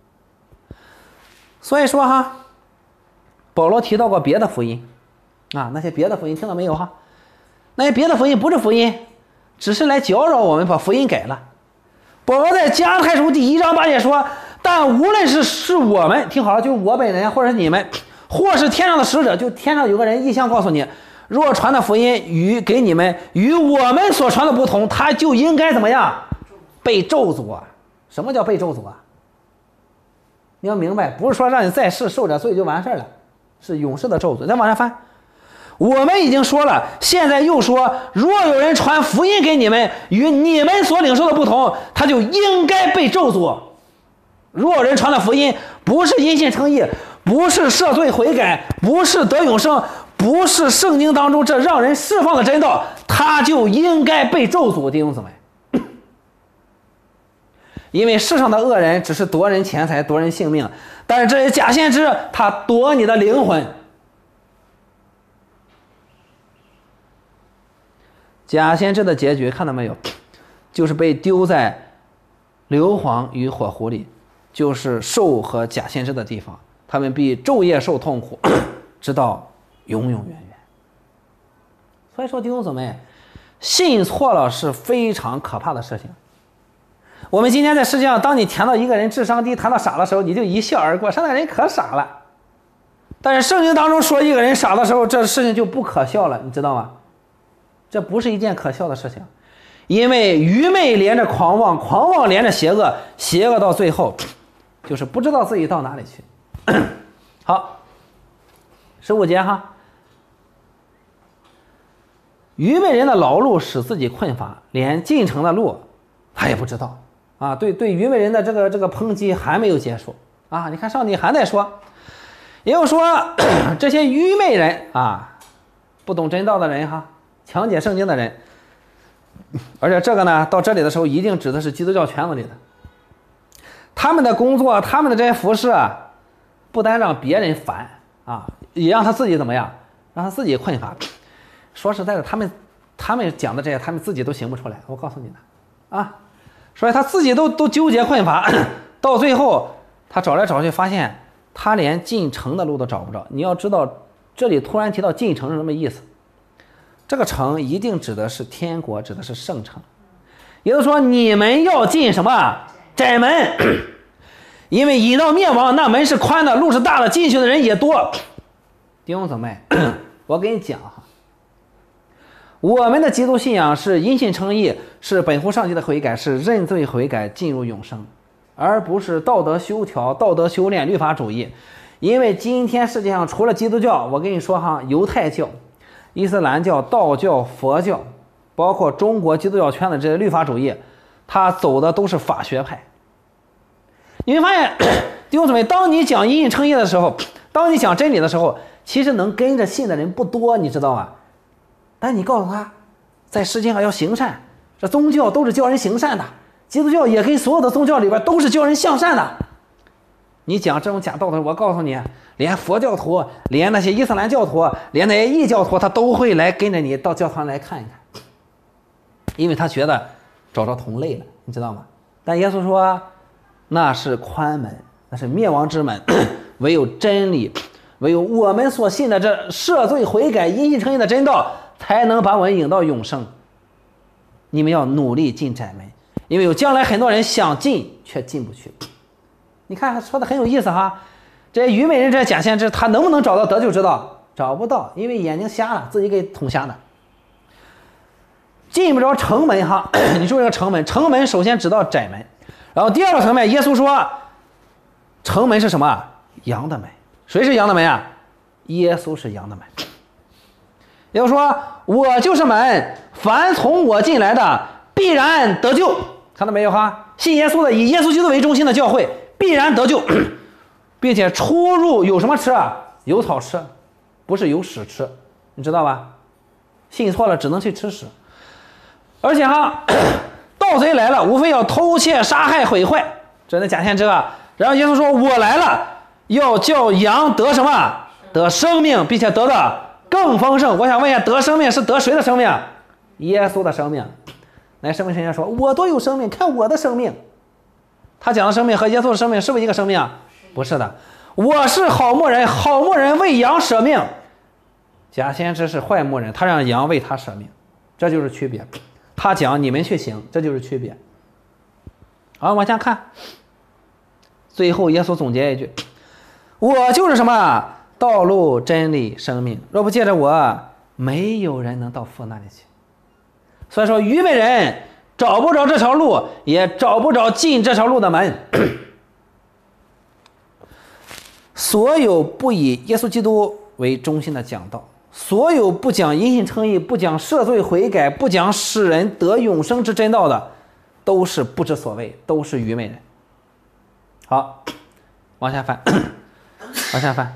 所以说哈，保罗提到过别的福音啊，那些别的福音听到没有哈？那些别的福音不是福音，只是来搅扰我们，把福音改了。保罗在加拉太书第1章8节说：“但无论是我们，听好了，就是我本人，或者是你们，或是天上的使者，就天上有个人异象告诉你，若传的福音给你们与我们所传的不同，他就应该怎么样？被咒诅啊！什么叫被咒诅啊？你要明白，不是说让你在世受点罪就完事了，是永世的咒诅。再往下翻。我们已经说了，现在又说，若有人传福音给你们，与你们所领受的不同，他就应该被咒诅。若有人传的福音不是因信称义，不是赦罪悔改，不是得永生，不是圣经当中这让人释放的真道，他就应该被咒诅。弟兄姊妹，因为世上的恶人只是夺人钱财，夺人性命，但是这些假先知他夺你的灵魂， 假先知的结局看到没有？就是被丢在硫磺与火湖里，就是兽和假先知的地方，他们必昼夜受痛苦，直到永永远远。所以说弟兄姊妹，信错了是非常可怕的事情。我们今天在世界上，当你谈到一个人智商低、谈到傻的时候，你就一笑而过，说那人可傻了。但是圣经当中说一个人傻的时候，这事情就不可笑了，你知道吗？这不是一件可笑的事情，因为愚昧连着狂妄，狂妄连着邪恶，邪恶到最后就是不知道自己到哪里去。好，15节哈。愚昧人的劳碌使自己困乏，连进城的路他也不知道啊！对愚昧人的这个抨击还没有结束啊！你看上帝还在说，也就是说这些愚昧人啊，不懂真道的人哈，强解圣经的人，而且这个呢，到这里的时候一定指的是基督教圈子里的，他们的工作，他们的这些服饰啊，不单让别人烦啊，也让他自己怎么样，让他自己困乏。说实在的，他们讲的这些，他们自己都行不出来。我告诉你的，啊，所以他自己都纠结困乏，到最后他找来找去，发现他连进城的路都找不着。你要知道，这里突然提到进城是什么意思？这个城一定指的是天国，指的是圣城。也就是说，你们要进什么窄门？因为引到灭亡，那门是宽的，路是大的，进去的人也多。弟兄姊妹，我跟你讲哈。我们的基督信仰是因信称义，是本乎上帝的悔改，是认罪悔改进入永生，而不是道德修条、道德修炼、律法主义。因为今天世界上除了基督教，我跟你说哈，犹太教、伊斯兰教、道教、佛教，包括中国基督教圈的这些律法主义，他走的都是法学派。你会发现，弟兄姊妹，当你讲因信称义的时候，当你讲真理的时候，其实能跟着信的人不多，你知道吗？但你告诉他，在世界上要行善，这宗教都是教人行善的，基督教也跟所有的宗教里边都是教人向善的。你讲这种假道的，我告诉你，连佛教徒，连那些伊斯兰教徒，连那些异教徒，他都会来跟着你到教堂来看一看，因为他觉得找着同类了，你知道吗？但耶稣说，那是宽门，那是灭亡之门，唯有真理，唯有我们所信的这赦罪悔改因信称义的真道，才能把我们引到永生。你们要努力进窄门，因为有将来很多人想进却进不去。你看说的很有意思哈，这些愚昧人，这些假先知，他能不能找到得救之道？找不到，因为眼睛瞎了，自己给捅瞎的，进不着城门哈。你说这个城门，城门首先指到窄门，然后第二个层面，耶稣说城门是什么？羊的门。谁是羊的门啊？耶稣是羊的门。也就是说，我就是门，凡从我进来的必然得救。看到没有哈？信耶稣的，以耶稣基督为中心的教会必然得救，并且出入有什么吃啊？有草吃，不是有屎吃，你知道吧？信错了只能去吃屎。而且哈，盗贼来了，无非要偷窃、杀害、毁坏，这是假先知啊。然后耶稣说：“我来了，要叫羊得什么？得生命，并且得的更丰盛。”我想问一下，得生命是得谁的生命？耶稣的生命。来，生命神学说：“我都有生命，看我的生命。”他讲的生命和耶稣的生命是不是一个生命啊？不是的。我是好牧人，好牧人为羊舍命。假先知是坏牧人，他让羊为他舍命，这就是区别。他讲你们去行，这就是区别。好，往下看。最后耶稣总结一句：“我就是什么？道路、真理、生命。若不借着我，没有人能到父那里去。”所以说，愚昧人找不着这条路，也找不着进这条路的门。所有不以耶稣基督为中心的讲道，所有不讲因信称义、不讲赦罪悔改、不讲使人得永生之真道的，都是不知所谓，都是愚昧人。好，往下翻，往下翻，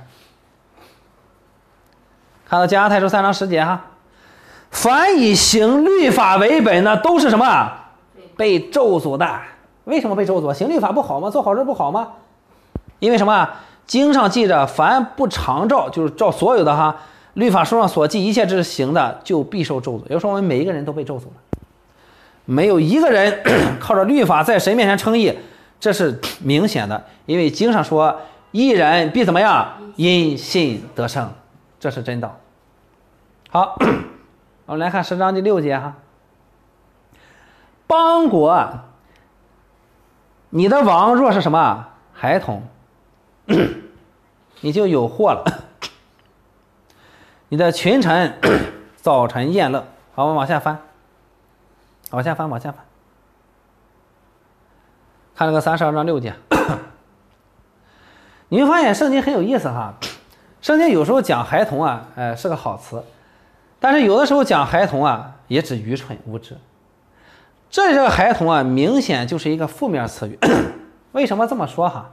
看到加拉太书3章10节哈，凡以行律法为本的，都是什么？被咒诅的。为什么被咒诅？行律法不好吗？做好事不好吗？因为什么？经上记着，凡不常照，就是照所有的哈， 律法书上所记一切之行的，就必受咒诅。也就是说，我们每一个人都被咒诅了，没有一个人靠着律法在神面前称义，这是明显的。因为经上说，义人必怎么样？因信得生，这是真道。好，我们来看10章第6节哈。邦国，你的王若是什么孩童，你就有祸了。你的群臣早晨宴乐。好，我们往下翻，往下翻，看这个32章6节。你会发现圣经很有意思哈。圣经有时候讲孩童啊，是个好词，但是有的时候讲孩童啊，也指愚蠢无知。这里这个孩童啊，明显就是一个负面词语。为什么这么说哈？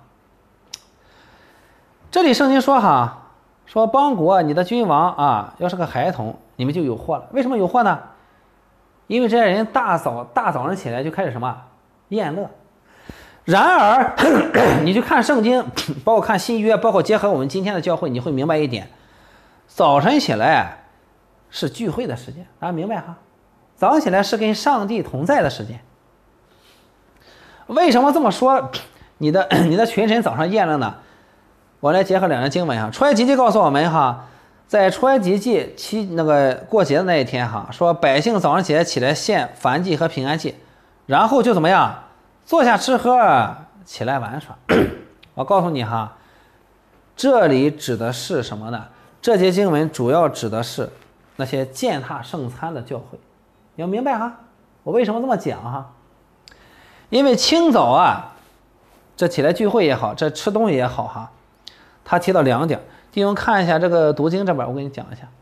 这里圣经说哈，说邦国你的君王啊，要是个孩童，你们就有祸了。为什么有祸呢？因为这些人大早上起来就开始什么宴乐。然而你去看圣经，包括看新约，包括结合我们今天的教会，你会明白一点，早晨起来是聚会的时间，大家明白哈？早上起来是跟上帝同在的时间。为什么这么说？你的群臣早上宴乐呢？我来结合两个经文哈。出埃及记告诉我们哈，在出埃及记过节的那一天哈，说百姓早上起来献燔祭和平安祭，然后就怎么样，坐下吃喝，起来玩耍。我告诉你哈，这里指的是什么呢？这节经文主要指的是那些践踏圣餐的教会。你要明白哈，我为什么这么讲哈？因为清早啊，这起来聚会也好，这吃东西也好哈，他提到2点。弟兄看一下这个读经这边，我给你讲一下。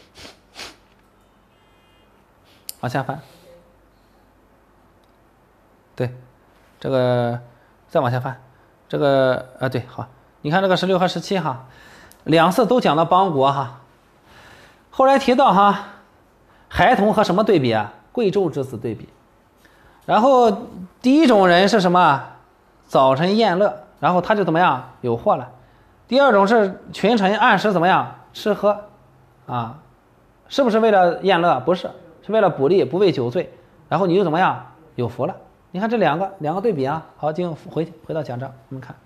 往下翻。对，这个再往下翻。这个对，好，你看这个16和17哈，2次都讲到邦国哈。后来提到哈，孩童和什么对比啊？贵胄之子对比。然后第一种人是什么？早晨宴乐，然后他就怎么样？有祸了。第二种是群臣按时怎么样？吃喝啊，是不是为了宴乐？不是，是为了补力，不为酒醉。然后你就怎么样？有福了。你看这两个对比啊。好，弟兄回到讲章，我们看。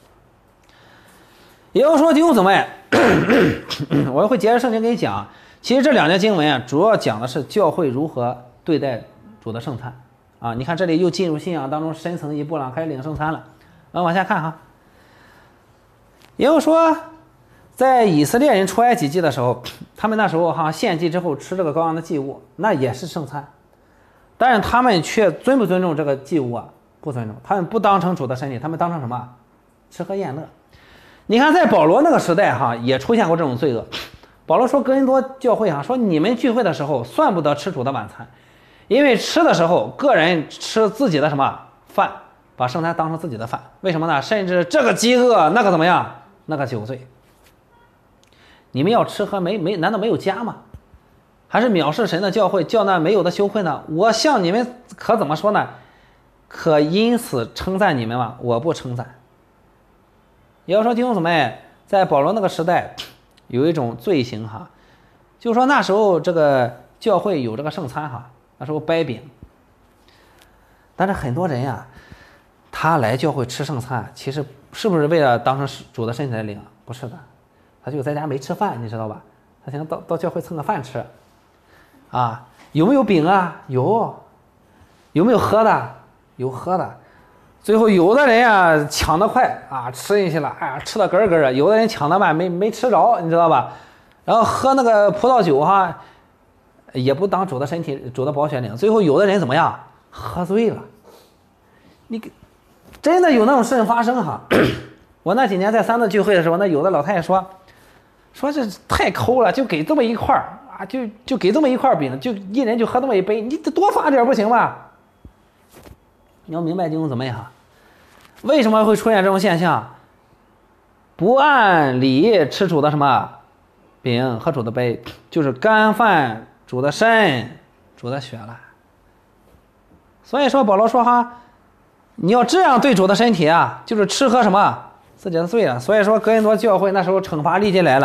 也就是说，弟兄姊妹，我会接着圣经给你讲。其实这2节经文啊，主要讲的是教会如何对待主的圣餐啊。你看这里又进入信仰当中深层一步了，开始领圣餐了。往下看哈。也就是说，在以色列人出埃及记的时候，他们那时候哈献祭之后吃这个羔羊的祭物，那也是圣餐，但是他们却尊不尊重这个祭物啊？不尊重，他们不当成主的身体，他们当成什么？吃喝宴乐。你看，在保罗那个时代哈，也出现过这种罪恶。保罗说哥林多教会哈，说你们聚会的时候算不得吃主的晚餐，因为吃的时候个人吃自己的什么饭，把圣餐当成自己的饭。为什么呢？甚至这个饥饿，那个怎么样？那个酒醉。你们要吃喝难道没有家吗？还是藐视神的教会，叫那没有的羞愧呢？我向你们可怎么说呢？可因此称赞你们吗？我不称赞。也要说弟兄姊妹，在保罗那个时代有一种罪行哈，就是说那时候这个教会有这个圣餐哈，那时候掰饼，但是很多人呀，他来教会吃圣餐，其实是不是为了当成主的身体来领？不是的，他就在家没吃饭，你知道吧？他想到教会蹭个饭吃啊。有没有饼啊？有。有没有喝的？有喝的。最后有的人呀抢得快啊，吃进去了，哎呀吃的咯咯的；有的人抢得慢，没吃着，你知道吧？然后喝那个葡萄酒哈，也不当主的身体、主的宝血领。最后有的人怎么样？喝醉了。你真的有那种事情发生哈？我那几年在3次聚会的时候，那有的老太太说这太抠了，就给这么一块啊，就给这么一块饼，就一人就喝这么一杯，你多发点不行吗？你要明白弟兄姊妹哈，为什么会出现这种现象？不按理吃主的什么饼，喝主的杯，就是干饭主的身、主的血了。所以说保罗说哈，你要这样对主的身体啊，就是吃喝什么自己的罪了。所以说哥林多教会那时候惩罚立即来了，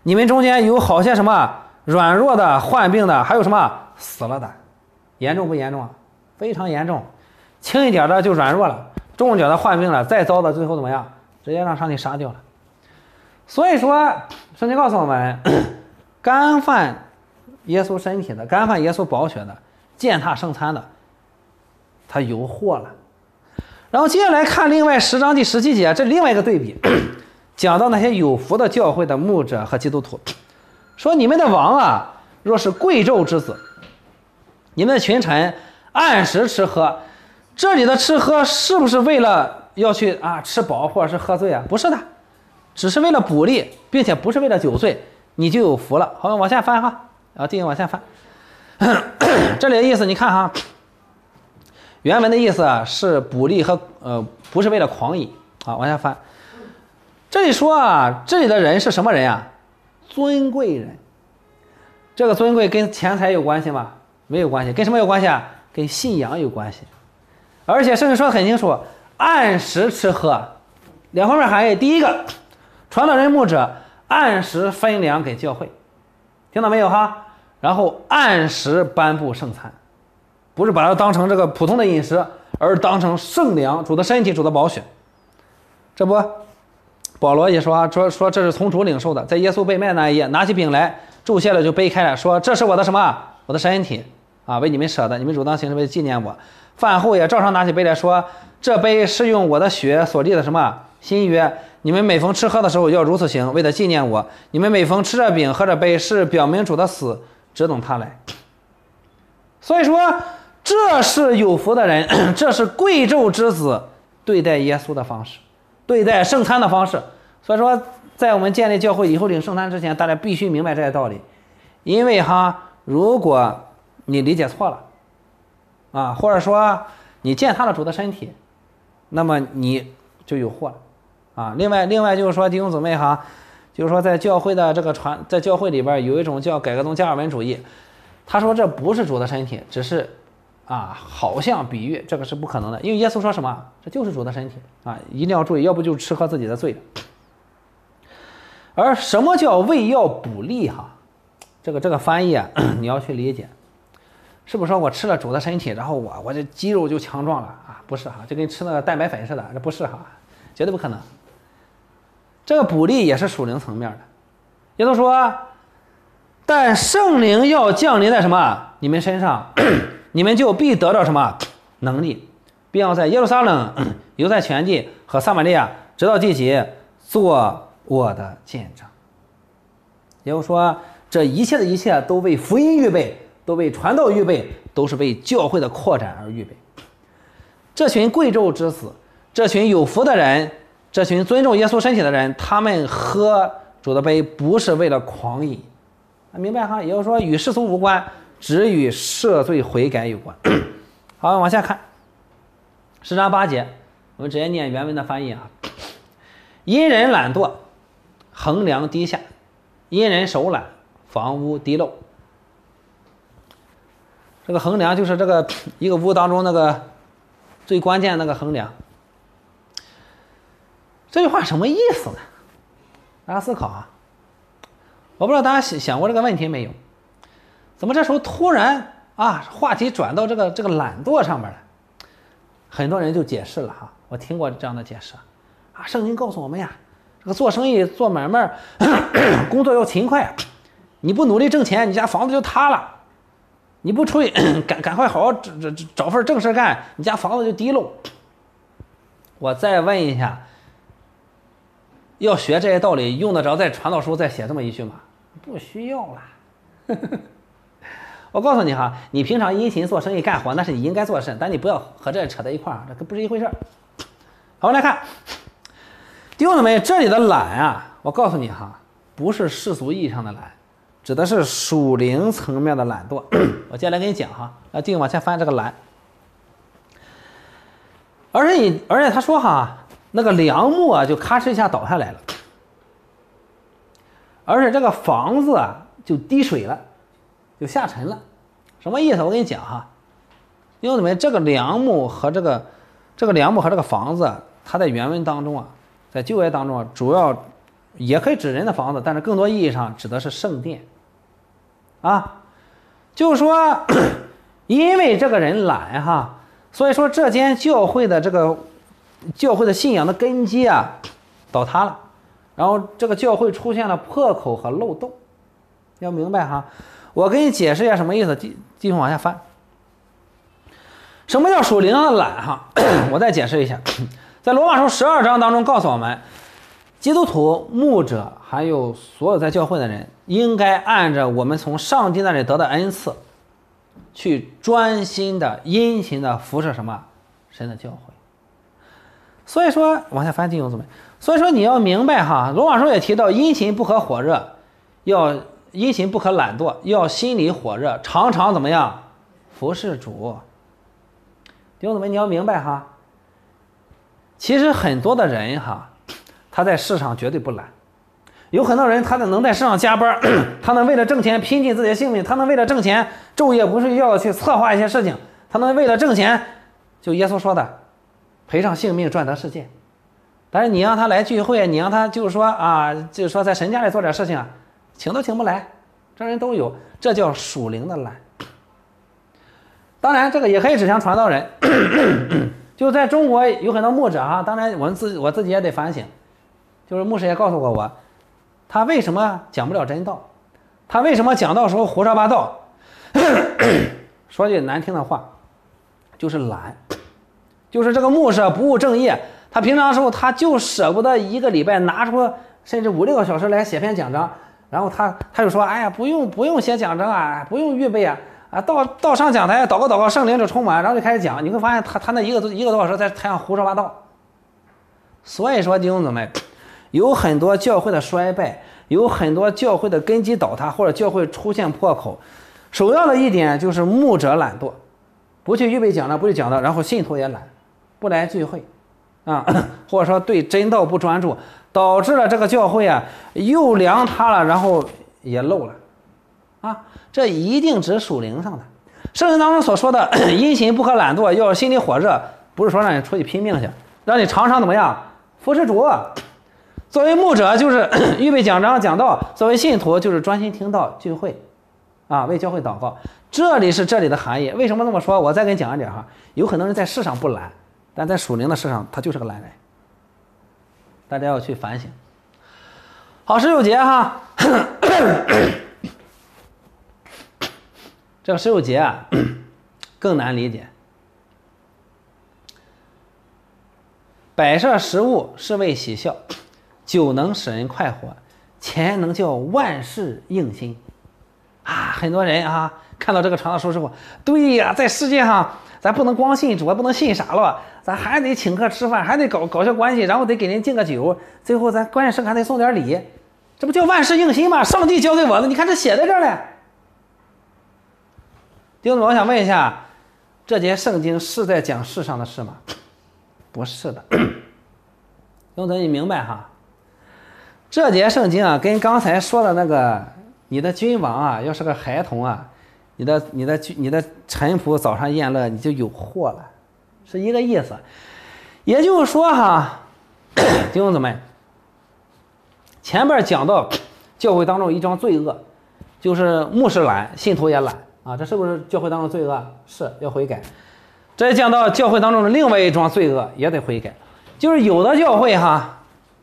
你们中间有好些什么软弱的、患病的，还有什么死了的，严重不严重啊？非常严重，轻一点的就软弱了，重一点的患病了，再糟的最后怎么样？直接让上帝杀掉了。所以说，圣经告诉我们，干犯耶稣身体的、干犯耶稣宝血的、践踏圣餐的，他有祸了。然后接下来看另外10章第17节，这另外一个对比，讲到那些有福的教会的牧者和基督徒，说你们的王啊，若是贵胄之子，你们的群臣按时吃喝，这里的吃喝是不是为了要去吃饱或者是喝醉啊？不是的，只是为了补力，并且不是为了酒醉，你就有福了。好，往下翻哈，继续往下翻。这里的意思你看哈，原文的意思是补力和不是为了狂饮啊。往下翻，这里说这里的人是什么人啊？尊贵人。这个尊贵跟钱财有关系吗？没有关系。跟什么有关系啊？跟信仰有关系。而且圣经说得很清楚，按时吃喝，两方面含义。第一个，传道人牧者按时分粮给教会，听到没有哈？然后按时颁布圣餐，不是把它当成这个普通的饮食，而当成圣粮，主的身体，主的宝血。这不，保罗也说这是从主领受的，在耶稣被卖那一夜，拿起饼来，祝谢了就杯开了，说这是我的什么？我的身体为你们舍的，你们主当行之为纪念我。饭后也照常拿起杯来说，这杯是用我的血所立的什么新约，你们每逢吃喝的时候要如此行，为了纪念我。你们每逢吃着饼喝着杯，是表明主的死，只等他来。所以说这是有福的人，这是贵胄之子对待耶稣的方式，对待圣餐的方式。所以说在我们建立教会以后领圣餐之前，大家必须明白这些道理。因为如果你理解错了或者说你践踏了主的身体，那么你就有祸了另外就是说弟兄姊妹就是说在教会的在教会里边有一种叫改革宗加尔文主义，他说这不是主的身体，只是好像比喻，这个是不可能的。因为耶稣说什么？这就是主的身体一定要注意，要不就吃喝自己的罪。而什么叫为要补力这个翻译你要去理解，是不是说我吃了主的身体，然后我这肌肉就强壮了不是就跟吃那个蛋白粉似的，这不是绝对不可能。这个补力也是属灵层面的。也就是说，但圣灵要降临在什么你们身上，你们就必得到什么能力，并要在耶路撒冷、犹太全地和撒玛利亚直到地极做我的见证。也就是说，这一切的一切都为福音预备，都为传道预备，都是为教会的扩展而预备。这群贵胄之子，这群有福的人，这群尊重耶稣身体的人，他们喝主的杯不是为了狂饮明白也就是说与世俗无关，只与赦罪悔改有关。好，往下看10章8节，我们直接念原文的翻译因人懒惰，衡量低下；因人手懒，房屋滴漏。这个衡量就是这个一个屋当中那个最关键那个衡量。这句话什么意思呢？大家思考我不知道大家想过这个问题没有？怎么这时候突然话题转到这个懒惰上面了？很多人就解释了我听过这样的解释圣经告诉我们这个做生意做买卖工作要勤快，你不努力挣钱，你家房子就塌了；你不出去赶快好好找份正事干，你家房子就滴漏。我再问一下，要学这些道理用得着在传道书再写这么一句吗？不需要了。我告诉你你平常殷勤做生意干活那是你应该做的事，但你不要和这扯在一块儿，这不是一回事。好，我们来看弟兄们，这里的懒我告诉你不是世俗意义上的懒，指的是属灵层面的懒惰。我接下来给你讲继续往下翻这个懒。而且他说那个梁木就咔哧一下倒下来了，而且这个房子就滴水了，就下沉了。什么意思？我跟你讲弟兄们，这个梁木和这个房子，它在原文当中在旧约当中主要也可以指人的房子，但是更多意义上指的是圣殿啊。就是说，因为这个人懒哈，所以说这间教会的这个教会的信仰的根基啊倒塌了，然后这个教会出现了破口和漏洞，要明白哈。我给你解释一下什么意思，继续往下翻。什么叫属灵的懒哈？我再解释一下，在罗马书12章当中告诉我们，基督徒、牧者还有所有在教会的人，应该按照我们从上帝那里得的恩赐，去专心的、殷勤的服侍什么神的教会。所以说，往下翻弟兄姊妹，所以说你要明白哈，罗马书也提到，殷勤不可火热，要殷勤不可懒惰，要心里火热，常常怎么样服侍主。弟兄姊妹，你要明白哈，其实很多的人哈，他在世上绝对不懒。有很多人他能在世上加班，他能为了挣钱拼尽自己的性命，他能为了挣钱昼夜不睡觉去策划一些事情，他能为了挣钱，就耶稣说的赔上性命赚得世界。但是你让他来聚会，你让他就是说啊，就是说在神家里做点事情啊，请都请不来，这人都有，这叫属灵的懒。当然这个也可以指向传道人，就在中国有很多牧者啊，当然我自己也得反省，就是牧师也告诉过我，他为什么讲不了真道，他为什么讲道时候胡说八道，说句难听的话就是懒，就是这个牧师不务正业，他平常时候他就舍不得一个礼拜拿出甚至5-6个小时来写篇讲章，然后他就说，哎呀，不用写讲章啊，不用预备啊，到上讲台祷告圣灵就充满，然后就开始讲。你会发现他那一个多小时在台上胡说八道。所以说弟兄姊妹，有很多教会的衰败，有很多教会的根基倒塌，或者教会出现破口，首要的一点就是牧者懒惰，不去预备讲章，不去讲道，然后信徒也懒，不来聚会啊，或者说对真道不专注，导致了这个教会啊又凉塌了，然后也漏了啊。这一定指属灵上的。圣经当中所说的殷勤不可懒惰，要心里火热，不是说让你出去拼命去，让你常常怎么样服侍主。作为牧者就是预备讲章讲道，作为信徒就是专心听道聚会啊，为教会祷告。这里是这里的含义。为什么这么说？我再给你讲一点哈。有很多人在世上不懒，但在属灵的世上他就是个懒人，大家要去反省。好，16节哈。这个16节啊更难理解。摆设食物是为喜笑，酒能使人快活，钱能叫万事应心啊。很多人啊看到这个传道书之后，对呀，在世界上咱不能光信主，不能信傻了，咱还得请客吃饭，还得搞些关系，然后得给人敬个酒，最后咱关键是还得送点礼，这不叫万事应心吗？上帝交给我的，你看这写在这儿呢。弟兄们，我想问一下，这节圣经是在讲世上的事吗？不是的。弟兄们，你明白哈？这节圣经啊，跟刚才说的那个你的君王啊，要是个孩童啊，你的臣仆早上宴乐，你就有祸了，是一个意思。也就是说哈，弟兄姊妹，前面讲到教会当中一桩罪恶，就是牧师懒，信徒也懒啊，这是不是教会当中罪恶？是要悔改。这讲到教会当中的另外一桩罪恶，也得悔改，就是有的教会哈，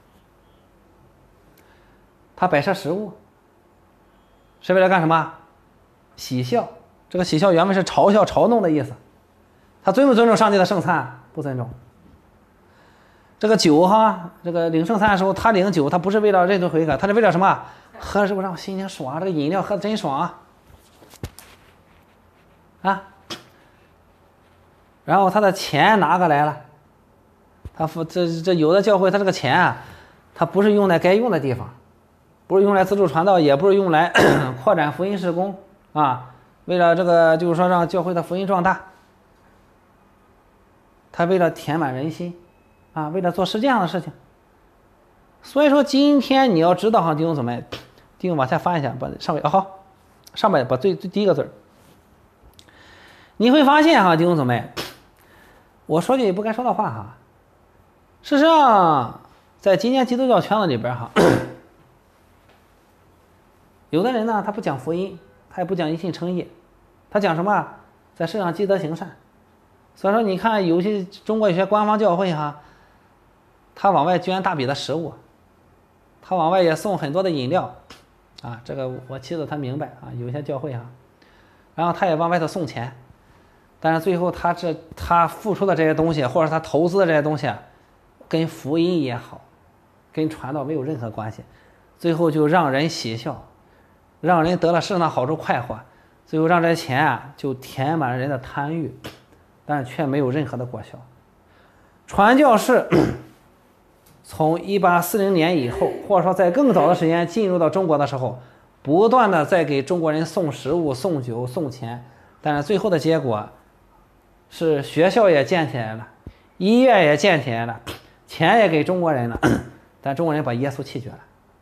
他摆设食物是为了干什么？喜笑。这个喜笑原文是嘲笑嘲弄的意思。他尊不尊重上帝的圣餐？不尊重。这个酒哈，这个领圣餐的时候，他领酒，他不是为了认罪悔改，他是为了什么？喝是不是让心情爽？这个饮料喝的真爽啊！然后他的钱拿过来了，他这有的教会，他这个钱啊，他不是用在该用的地方，不是用来资助传道，也不是用来扩展福音事工啊。为了这个，就是说让教会的福音壮大，他为了填满人心啊，为了做这样的事情。所以说今天你要知道哈，弟兄姊妹，弟兄往下翻一下，把上面好，上面把最第一个字，你会发现哈，弟兄姊妹，我说句不该说的话哈。事实上，在今天基督教圈子里边哈， 有的人呢，他不讲福音，他也不讲因信称义，他讲什么？在世上积德行善。所以说，你看有些中国有些官方教会哈，他往外捐大笔的食物，他往外也送很多的饮料，啊，这个我妻子她明白啊，有些教会哈，然后他也往外头送钱，但是最后他付出的这些东西，或者他投资的这些东西，跟福音也好，跟传道没有任何关系，最后就让人喜笑，让人得了世上的好处快活，最后让这些钱啊就填满人的贪欲，但是却没有任何的果效。传教士从1840年以后，或者说在更早的时间进入到中国的时候，不断的在给中国人送食物、送酒、送钱，但是最后的结果是学校也建起来了，医院也建起来了，钱也给中国人了，但中国人把耶稣弃绝了。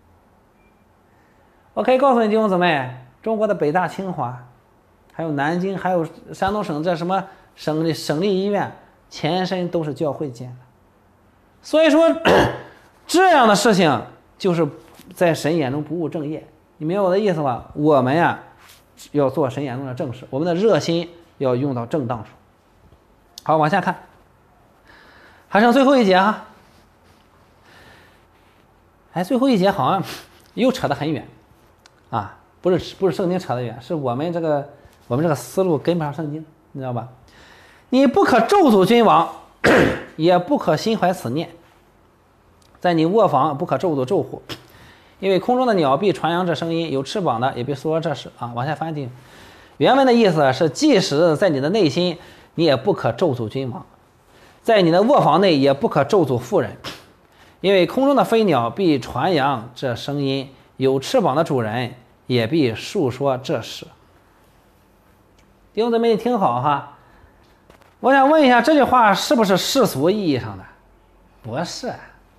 我可以告诉你弟兄姊妹，中国的北大、清华，还有南京，还有山东省这什么省立医院，前身都是教会建的。所以说这样的事情就是在神眼中不务正业，你明白我的意思吧？我们呀要做神眼中的正事，我们的热心要用到正当处。好，往下看，还剩最后一节哈。哎，最后一节好像又扯得很远啊，不是圣经扯得远，是我们这个思路跟不上圣经，你知道吧？你不可咒诅君王，也不可心怀此念，在你卧房不可咒诅咒诅，因为空中的鸟必传扬这声音，有翅膀的也必说这事啊。往下翻进，原文的意思是，即使在你的内心，你也不可咒诅君王，在你的卧房内也不可咒诅妇人，因为空中的飞鸟必传扬这声音，有翅膀的主人也必述说这事。弟兄姊妹，你听好哈。我想问一下，这句话是不是世俗意义上的？不是，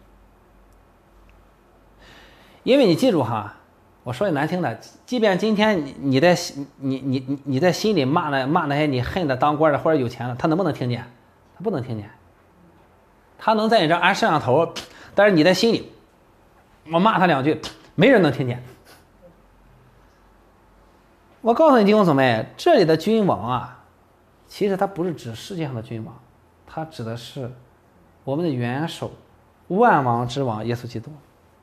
因为你记住哈，我说句难听的，即便今天你在心里骂那些你恨的当官的或者有钱的，他能不能听见？他不能听见，他能在你这安摄像头，但是你在心里，我骂他两句，没人能听见。我告诉你弟兄姊妹，这里的君王啊，其实它不是指世界上的君王，它指的是我们的元首，万王之王耶稣基督。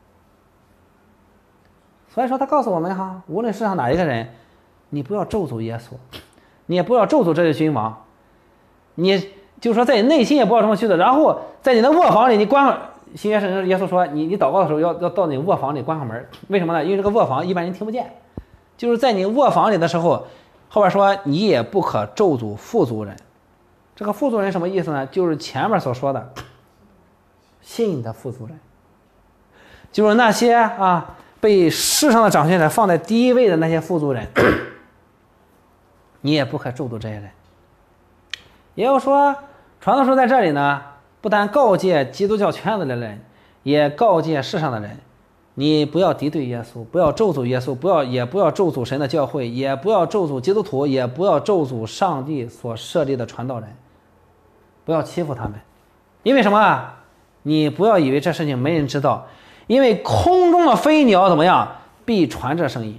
所以说他告诉我们哈，无论世上哪一个人，你不要咒诅耶稣，你也不要咒诅这些君王，你就说在你内心也不要这么去的。然后在你的卧房里，你关新约圣经耶稣说，你祷告的时候要到你卧房里关上门，为什么呢？因为这个卧房一般人听不见，就是在你卧房里的时候。后边说你也不可咒诅富足人，这个富足人什么意思呢？就是前面所说的信的富足人，就是那些啊被世上的掌权者放在第一位的那些富足人，你也不可咒诅这些人。也就是说，传道书在这里呢，不但告诫基督教圈子的人，也告诫世上的人，你不要敌对耶稣，不要咒诅耶稣，也不要咒诅神的教会，也不要咒诅基督徒，也不要咒诅上帝所设立的传道人，不要欺负他们。因为什么？你不要以为这事情没人知道，因为空中的飞鸟怎么样，必传这声音，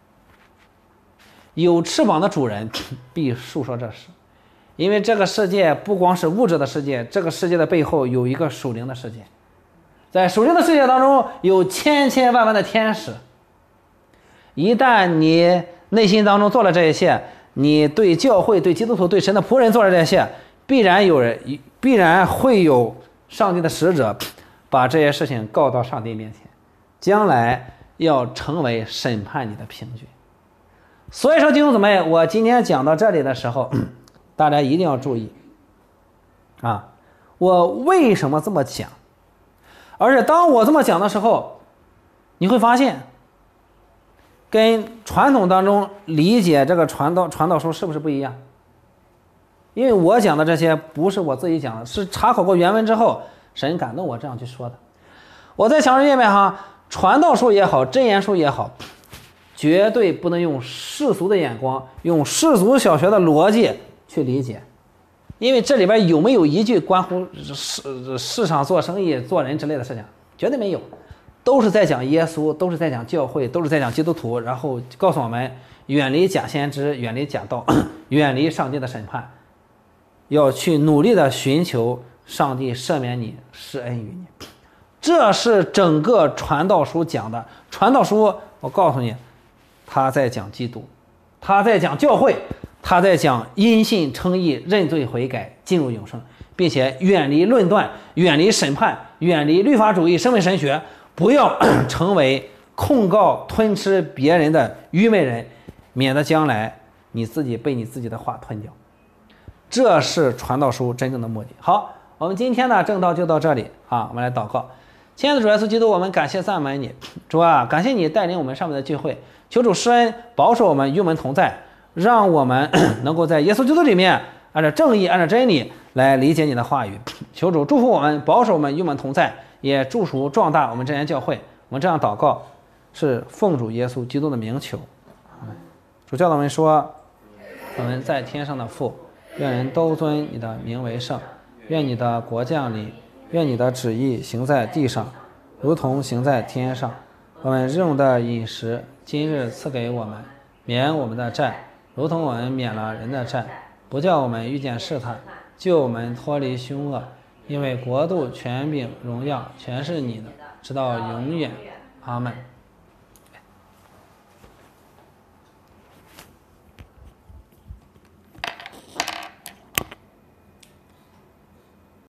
有翅膀的主人必述说这事。因为这个世界不光是物质的世界，这个世界的背后有一个属灵的世界，在属灵的世界当中有千千万万的天使。一旦你内心当中做了这一切，你对教会、对基督徒、对神的仆人做了这些，必然会有上帝的使者把这些事情告到上帝面前，将来要成为审判你的凭据。所以说弟兄姊妹，我今天讲到这里的时候，大家一定要注意啊，我为什么这么讲？而且当我这么讲的时候，你会发现跟传统当中理解这个传道书是不是不一样？因为我讲的这些不是我自己讲的，是查考过原文之后神感动我这样去说的。我再强调一遍哈，传道书也好，箴言书也好，绝对不能用世俗的眼光，用世俗小学的逻辑去理解，因为这里边有没有一句关乎世上做生意、做人之类的事情，绝对没有。 都是在讲耶稣，都是在讲教会，都是在讲基督徒，然后告诉我们远离假先知，远离假道，远离上帝的审判，要去努力的寻求上帝赦免你，施恩于你。这是整个传道书讲的。传道书，我告诉你，他在讲基督，他在讲教会，他在讲因信称义、认罪悔改、进入永生，并且远离论断，远离审判，远离律法主义、生命神学，不要成为控告、吞吃别人的愚昧人，免得将来你自己被你自己的话吞掉。这是传道书真正的目的。好，我们今天呢正道就到这里啊，我们来祷告。亲爱的主耶稣基督，我们感谢赞美你，主啊，感谢你带领我们上面的聚会，求主施恩保守我们，与我们同在，让我们能够在耶稣基督里面按照正义、按照真理来理解你的话语。求主祝福我们，保守我们，与我们同在，也祝福壮大我们这间教会。我们这样祷告是奉主耶稣基督的名求。主教导我们说，我们在天上的父，愿人都尊你的名为圣，愿你的国降临，愿你的旨意行在地上，如同行在天上。我们日用的饮食，今日赐给我们，免我们的债，如同我们免了人的债，不叫我们遇见试探，救我们脱离凶恶。因为国度、权柄、荣耀，全是你的，直到永远。阿们。